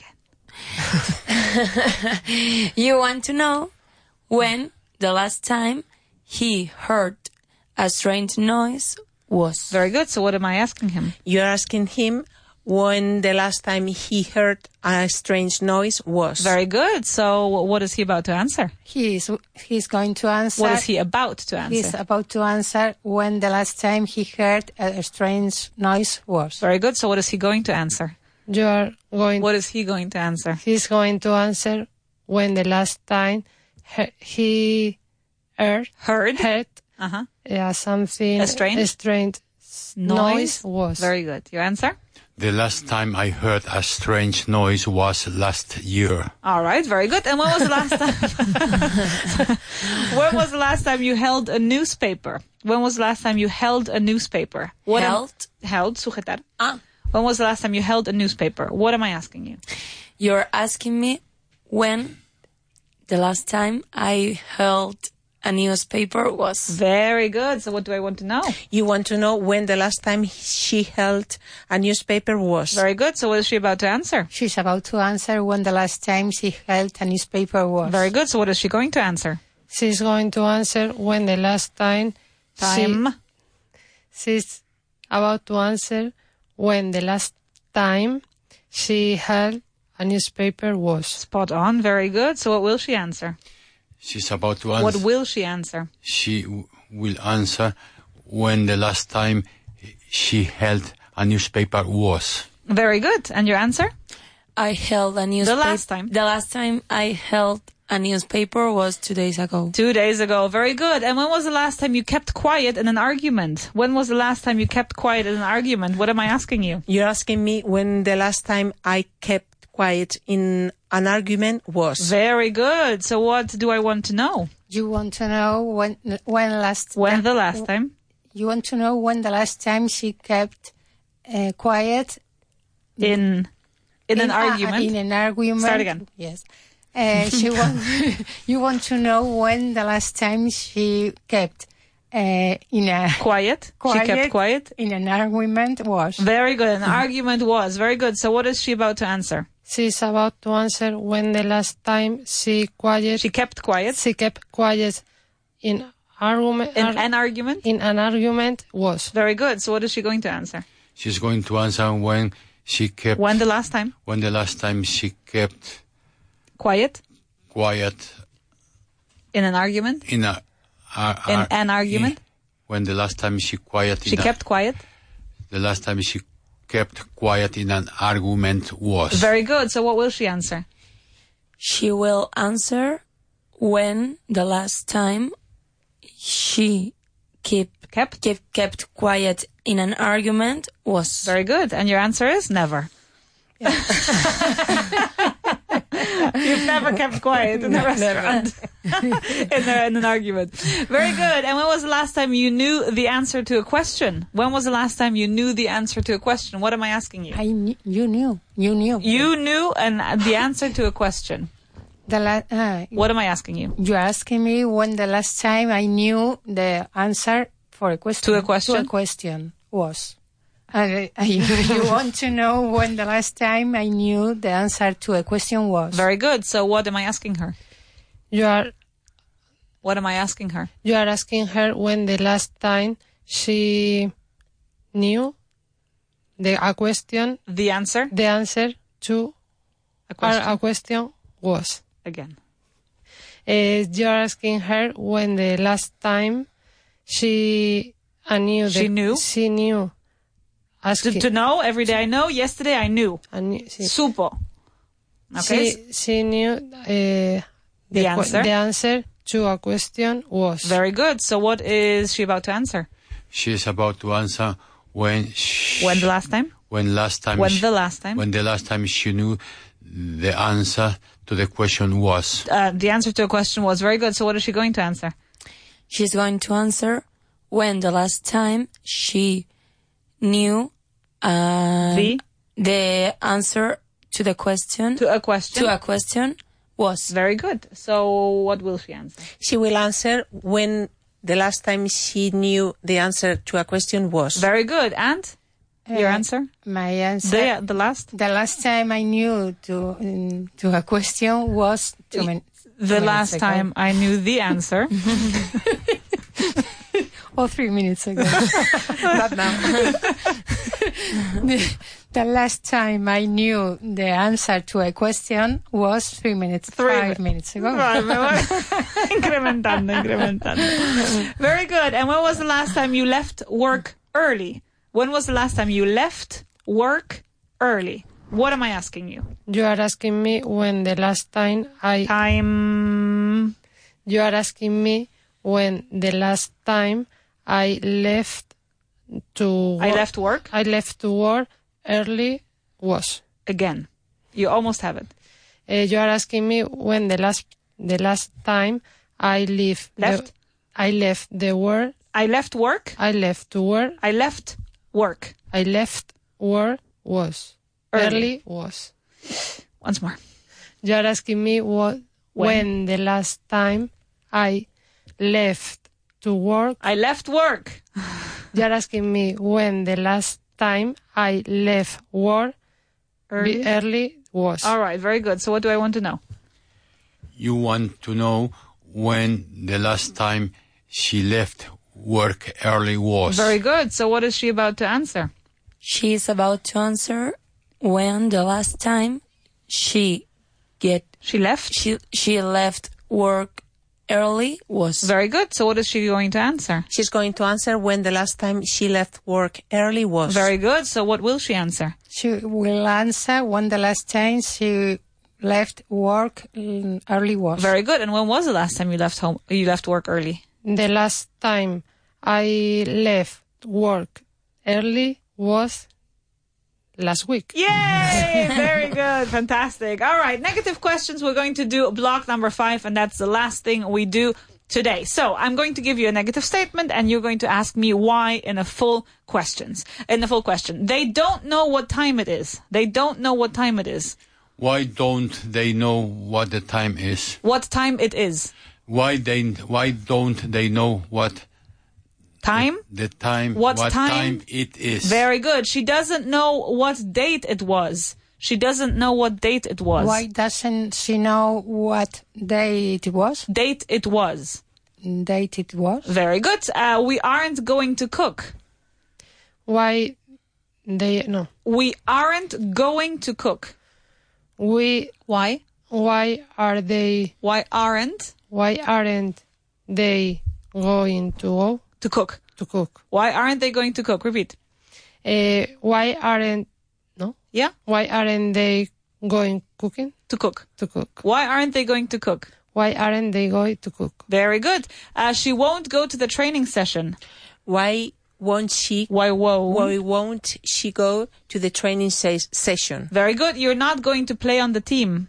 H: You want to know when the last time he heard a strange noise was.
E: Very good. So what am I asking him?
J: You're asking him when the last time he heard a strange noise was.
E: Very good. So what is he about to answer?
I: He is he's going to answer.
E: What is he about to answer?
I: He's about to answer when the last time he heard a strange noise was.
E: Very good. So what is he going to answer?
G: You are going.
E: What is he going to answer?
G: He's going to answer when the last time he, he heard
E: heard
G: heard
E: uh-huh.
G: yeah, something
E: a strange,
G: a strange noise was.
E: Very good. Your answer?
F: The last time I heard a strange noise was last year.
E: All right, very good. And when was the last time? When was the last time you held a newspaper? When was the last time you held a newspaper? What
H: held?
E: Am, held, sujetar.
H: Ah.
E: When was the last time you held a newspaper? What am I asking you?
H: You're asking me when the last time I held a newspaper was.
E: Very good. So what do I want to know?
J: You want to know when the last time she held a newspaper was.
E: Very good. So what is she about to answer?
I: She's about to answer when the last time she held a newspaper was.
E: Very good. So what is she going to answer?
G: She's going to answer when the last time...
E: Time.
G: She, she's about to answer when the last time she held a newspaper was.
E: Spot on. Very good. So what will she answer?
F: She's about to answer.
E: What will she answer?
F: She w- will answer when the last time she held a newspaper was.
E: Very good. And your answer?
H: I held a newspaper.
E: The last time.
H: The last time I held a newspaper was two days ago.
E: Two days ago. Very good. And when was the last time you kept quiet in an argument? When was the last time you kept quiet in an argument? What am I asking you?
J: You're asking me when the last time I kept quiet in an argument was.
E: Very good. So what do I want to know?
I: You want to know when when last
E: when the last time?
I: You want to know when the last time she kept uh, quiet
E: in in, in an
I: uh,
E: argument.
I: In an argument.
E: Start again.
I: Yes. Uh, she want you want to know when the last time she kept uh, in a
E: quiet.
I: quiet.
E: She kept quiet
I: in an argument was.
E: Very good. An argument was very good. So what is she about to answer?
G: She's about to answer when the last time she quiet.
E: She kept quiet.
G: She kept quiet in argument.
E: In
G: ar-
E: an argument.
G: In an argument was.
E: Very good. So what is she going to answer?
F: She's going to answer when she kept.
E: When the last time?
F: When the last time she kept.
E: Quiet.
F: Quiet.
E: In an argument.
F: In a. a
E: in
F: a,
E: an argument.
F: In, when the last time she quiet.
E: She
F: in
E: kept
F: a,
E: quiet.
F: The last time she kept quiet in an argument was.
E: Very good. So what will she answer?
H: She will answer when the last time she kept
E: kept
H: kept, kept quiet in an argument was.
E: Very good. And your answer is never. Yeah. You've never kept quiet in a restaurant. in, a, in an argument. Very good. And when was the last time you knew the answer to a question? When was the last time you knew the answer to a question? What am I asking you?
I: I knew, you knew. You knew.
E: You knew and the answer to a question.
I: The la- uh,
E: what am I asking you?
I: You're asking me when the last time I knew the answer for a question.
E: To a question?
I: To a question was. And uh, you, you want to know when the last time I knew the answer to a question was.
E: Very good. So what am I asking her?
G: You are...
E: What am I asking her?
G: You are asking her when the last time she knew the a question...
E: The answer?
G: The answer to
E: a question,
G: a question was.
E: Again.
G: Uh, you are asking her when the last time she uh, knew...
E: She
G: the,
E: knew?
G: She knew.
E: To, to know, every day I know, yesterday I knew.
G: I knew sí.
E: Supo. Okay.
G: She, she knew uh, the,
E: the answer.
G: The answer to a question was.
E: Very good. So what is she about to answer?
F: She is about to answer when she,
E: When the last time?
F: When last time.
E: When
F: she,
E: the last time?
F: When the last time she knew the answer to the question was.
E: Uh, the answer to a question was. Very good. So what is she going to answer?
H: She's going to answer when the last time she knew uh,
E: the
H: the answer to the question
E: to a question
H: to a question was.
E: Very good. So what will she answer?
J: She will answer when the last time she knew the answer to a question was.
E: Very good. And uh, your answer?
I: My answer.
E: The, the last.
I: The last time I knew to um, to a question was two min-
E: the
I: two
E: last
I: ago.
E: time I knew the answer.
I: Or three minutes ago.
E: Not now.
I: The last time I knew the answer to a question was three minutes,
E: Three
I: five
E: mi-
I: minutes ago.
E: Right, me voy incrementando, incrementando. Very good. And when was the last time you left work early? When was the last time you left work early? What am I asking you?
G: You are asking me when the last time I...
E: Time...
G: You are asking me when the last time I left to work...
E: I left work?
G: I left to work early was.
E: Again. You almost have it.
G: Uh, you are asking me when the last the last time I leave
E: Left?
G: The, I left the work.
E: I left work?
G: I left to work.
E: I left work.
G: I left work was.
E: Early.
G: Early was.
E: Once more.
G: You are asking me what
E: When?
G: when the last time I left to work.
E: I left work.
G: You are asking me when the last time I left work
E: Early?
G: be- early was.
E: All right, very good. So what do I want to know?
F: You want to know when the last time she left work early was.
E: Very good. So what is she about to answer?
H: She is about to answer when the last time she get
E: She left?
H: she she left work early was.
E: Very good. So what is she going to answer?
J: She's going to answer when the last time she left work early was.
E: Very good. So what will she answer?
I: She will answer when the last time she left work mm, early was.
E: Very good. And when was the last time you left home? You left work early?
G: The last time I left work early was last week.
E: Yay! Very good. Fantastic. All right. Negative questions. We're going to do block number five, and that's the last thing we do today. So I'm going to give you a negative statement, and you're going to ask me why in a full questions. In a full question. They don't know what time it is. They don't know what time it is.
F: Why don't they know what the time is?
E: What time it is.
F: Why they? Why don't they know what
E: Time?
F: the time?
E: What
F: what
E: time?
F: it is?
E: Very good. She doesn't know what date it was. She doesn't know what date it was.
I: Why doesn't she know what day it was?
E: Date it was.
I: Date it was?
E: Very good. Uh, we aren't going to cook.
G: Why they no?
E: We aren't going to cook.
G: We
E: Why?
G: why are they?
E: Why aren't
G: Why aren't they going to go
E: to cook?
G: to cook?
E: Why aren't they going to cook? Repeat.
G: Uh, why aren't no?
E: Yeah?
G: Why aren't they going cooking
E: To cook.
G: to cook?
E: Why aren't they going to cook?
G: Why aren't they going to cook?
E: Very good. Uh, she won't go to the training session.
J: Why won't she?
E: Why won't?
J: Why won't she go to the training ses- session?
E: Very good. You're not going to play on the team.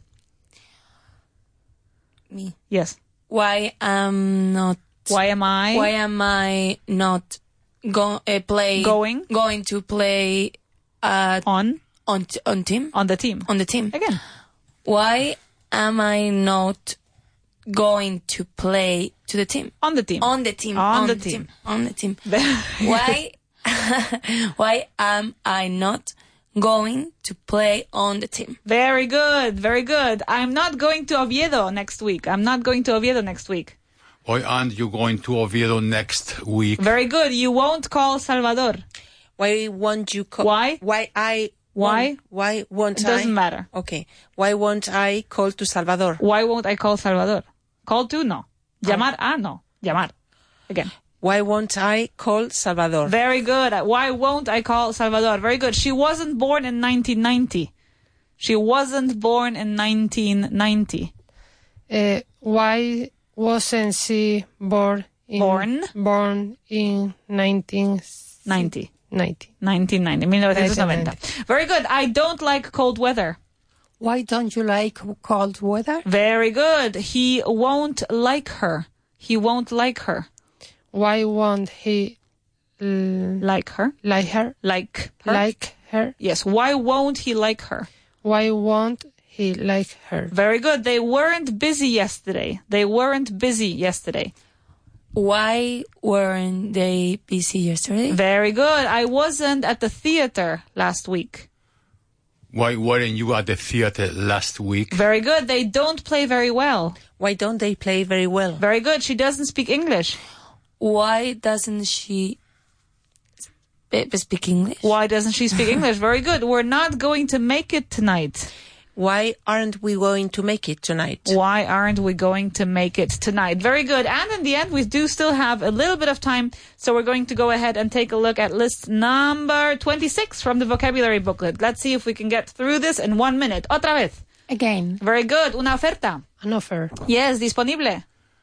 H: Me.
E: Yes.
H: Why am not?
E: Why am I?
H: Why am I not go uh, play
E: Going?
H: going to play uh,
E: on
H: on t- on team
E: on the team?
H: on the team?
E: Again.
H: Why am I not going to play to the team
E: On the team.
H: on the team
E: On the team.
H: on the team? Why why am I not going to play on the team?
E: Very good. Very good. I'm not going to Oviedo next week. I'm not going to Oviedo next week.
F: Why aren't you going to Oviedo next week?
E: Very good. You won't call Salvador.
J: Why won't you call?
E: Why?
J: Why I?
E: Why?
J: Won't, why won't
E: It
J: I?
E: doesn't matter.
J: Okay. Why won't I call to Salvador?
E: Why won't I call Salvador? Call to? No. Llamar? Ah, no. Llamar. Again.
J: Why won't I call Salvador?
E: Very good. Why won't I call Salvador? Very good. She wasn't born in nineteen ninety. She wasn't born in nineteen ninety.
G: Uh, why wasn't she born in,
E: Born?
G: born in nineteen
E: ninety.
G: ninety?
E: nineteen ninety. nineteen ninety. Very good. I don't like cold weather.
I: Why don't you like cold weather?
E: Very good. He won't like her. He won't like her.
G: Why won't he l-
E: Like her?
G: like her?
E: Like her?
G: Like her?
E: Yes. Why won't he like her?
G: Why won't he like her?
E: Very good. They weren't busy yesterday. They weren't busy yesterday.
H: Why weren't they busy yesterday?
E: Very good. I wasn't at the theater last week.
F: Why weren't you at the theater last week?
E: Very good. They don't play very well.
J: Why don't they play very well?
E: Very good. She doesn't speak English.
H: Why doesn't she speak English.
E: Why doesn't she speak English? Very good. We're not going to make it tonight.
J: Why aren't we going to make it tonight?
E: Why aren't we going to make it tonight? Very good. And in the end, we do still have a little bit of time, so we're going to go ahead and take a look at list number twenty-six from the vocabulary booklet. Let's see if we can get through this in one minute. Otra vez.
I: Again.
E: Very good. Una oferta.
I: An offer.
E: Yes, disponible.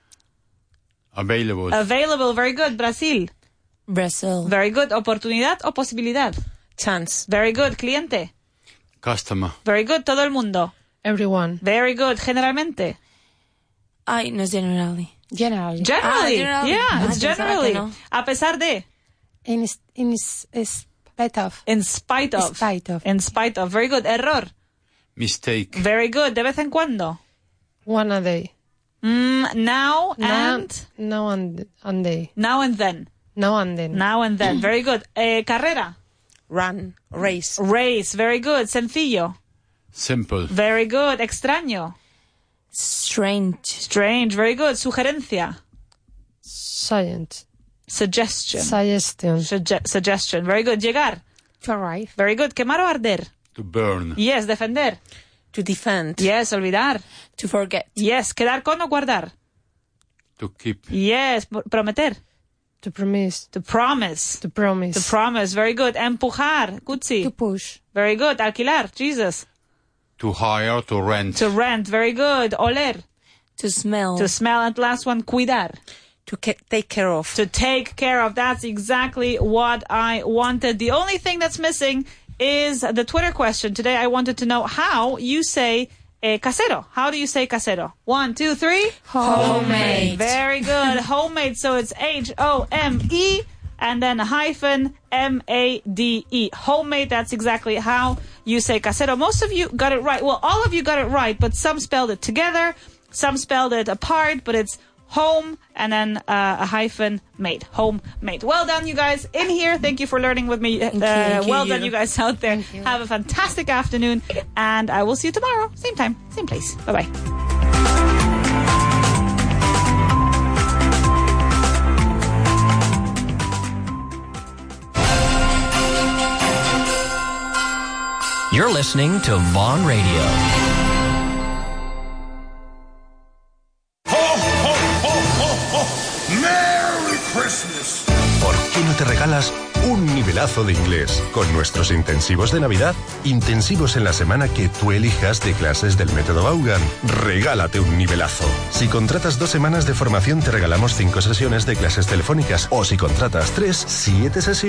F: Available.
E: Available. Very good. Brasil.
H: Brazil.
E: Very good. Oportunidad o posibilidad.
J: Chance.
E: Very good. Cliente.
F: Customer.
E: Very good. Todo el mundo.
I: Everyone.
E: Very good. Generalmente.
H: Ay, no es generally.
I: Generally.
E: Generally.
H: Ah, generally.
E: Yeah,
H: Ah,
E: it's
H: pensaba
E: generally.
H: que no.
E: A pesar de.
I: In, in spite of.
E: In spite of.
I: In spite of.
E: In spite of. Very good. Error.
F: Mistake.
E: Very good. De vez en cuando.
I: One a day.
E: Mm, now
I: Now,
E: and.
I: now and, and day.
E: Now and then.
I: Now and then.
E: Now and then. Very good. Eh, carrera.
J: Run. Race.
E: Race. Very good. Sencillo.
F: Simple.
E: Very good. Extraño.
H: Strange.
E: Strange. Very good. Sugerencia.
I: Science.
E: Suggestion.
I: Suggestion.
E: Suge- suggestion. Very good. Llegar.
I: To arrive.
E: Very good. Quemar o arder.
F: To burn.
E: Yes. Defender.
J: To defend.
E: Yes. Olvidar.
H: To forget.
E: Yes. Quedar con o guardar.
F: To keep.
E: Yes. P- prometer.
I: To promise.
E: To promise.
I: To promise.
E: To promise. Very good. Empujar. Gutsi.
I: To push.
E: Very good. Alquilar. Jesus.
F: To hire. To rent.
E: To rent. Very good. Oler.
H: To smell.
E: To smell. And last one. Cuidar.
J: To ca- take care of.
E: To take care of. That's exactly what I wanted. The only thing that's missing is the Twitter question. Today I wanted to know how you say eh, casero. How do you say casero? One, two, three.
H: Homemade.
E: Very good. Homemade. So it's H O M E and then a hyphen M A D E. Homemade. That's exactly how you say casero. Most of you got it right. Well, all of you got it right, but some spelled it together. Some spelled it apart, but it's home and then uh, a hyphen made. Homemade. Well done, you guys in here. Thank you for learning with me. Uh,
H: Thank you.
E: well done, you guys out there. Have a fantastic afternoon, and I will see you tomorrow. Same time, same place. Bye-bye.
P: You're listening to Vaughn Radio.
M: Merry Christmas.
A: ¿Por qué no te regalas un nivelazo de inglés con nuestros intensivos de Navidad? Intensivos en la semana que tú elijas de clases del método Vaughan. Regálate un nivelazo. Si contratas dos semanas de formación te regalamos cinco sesiones de clases telefónicas o si contratas tres, siete sesiones.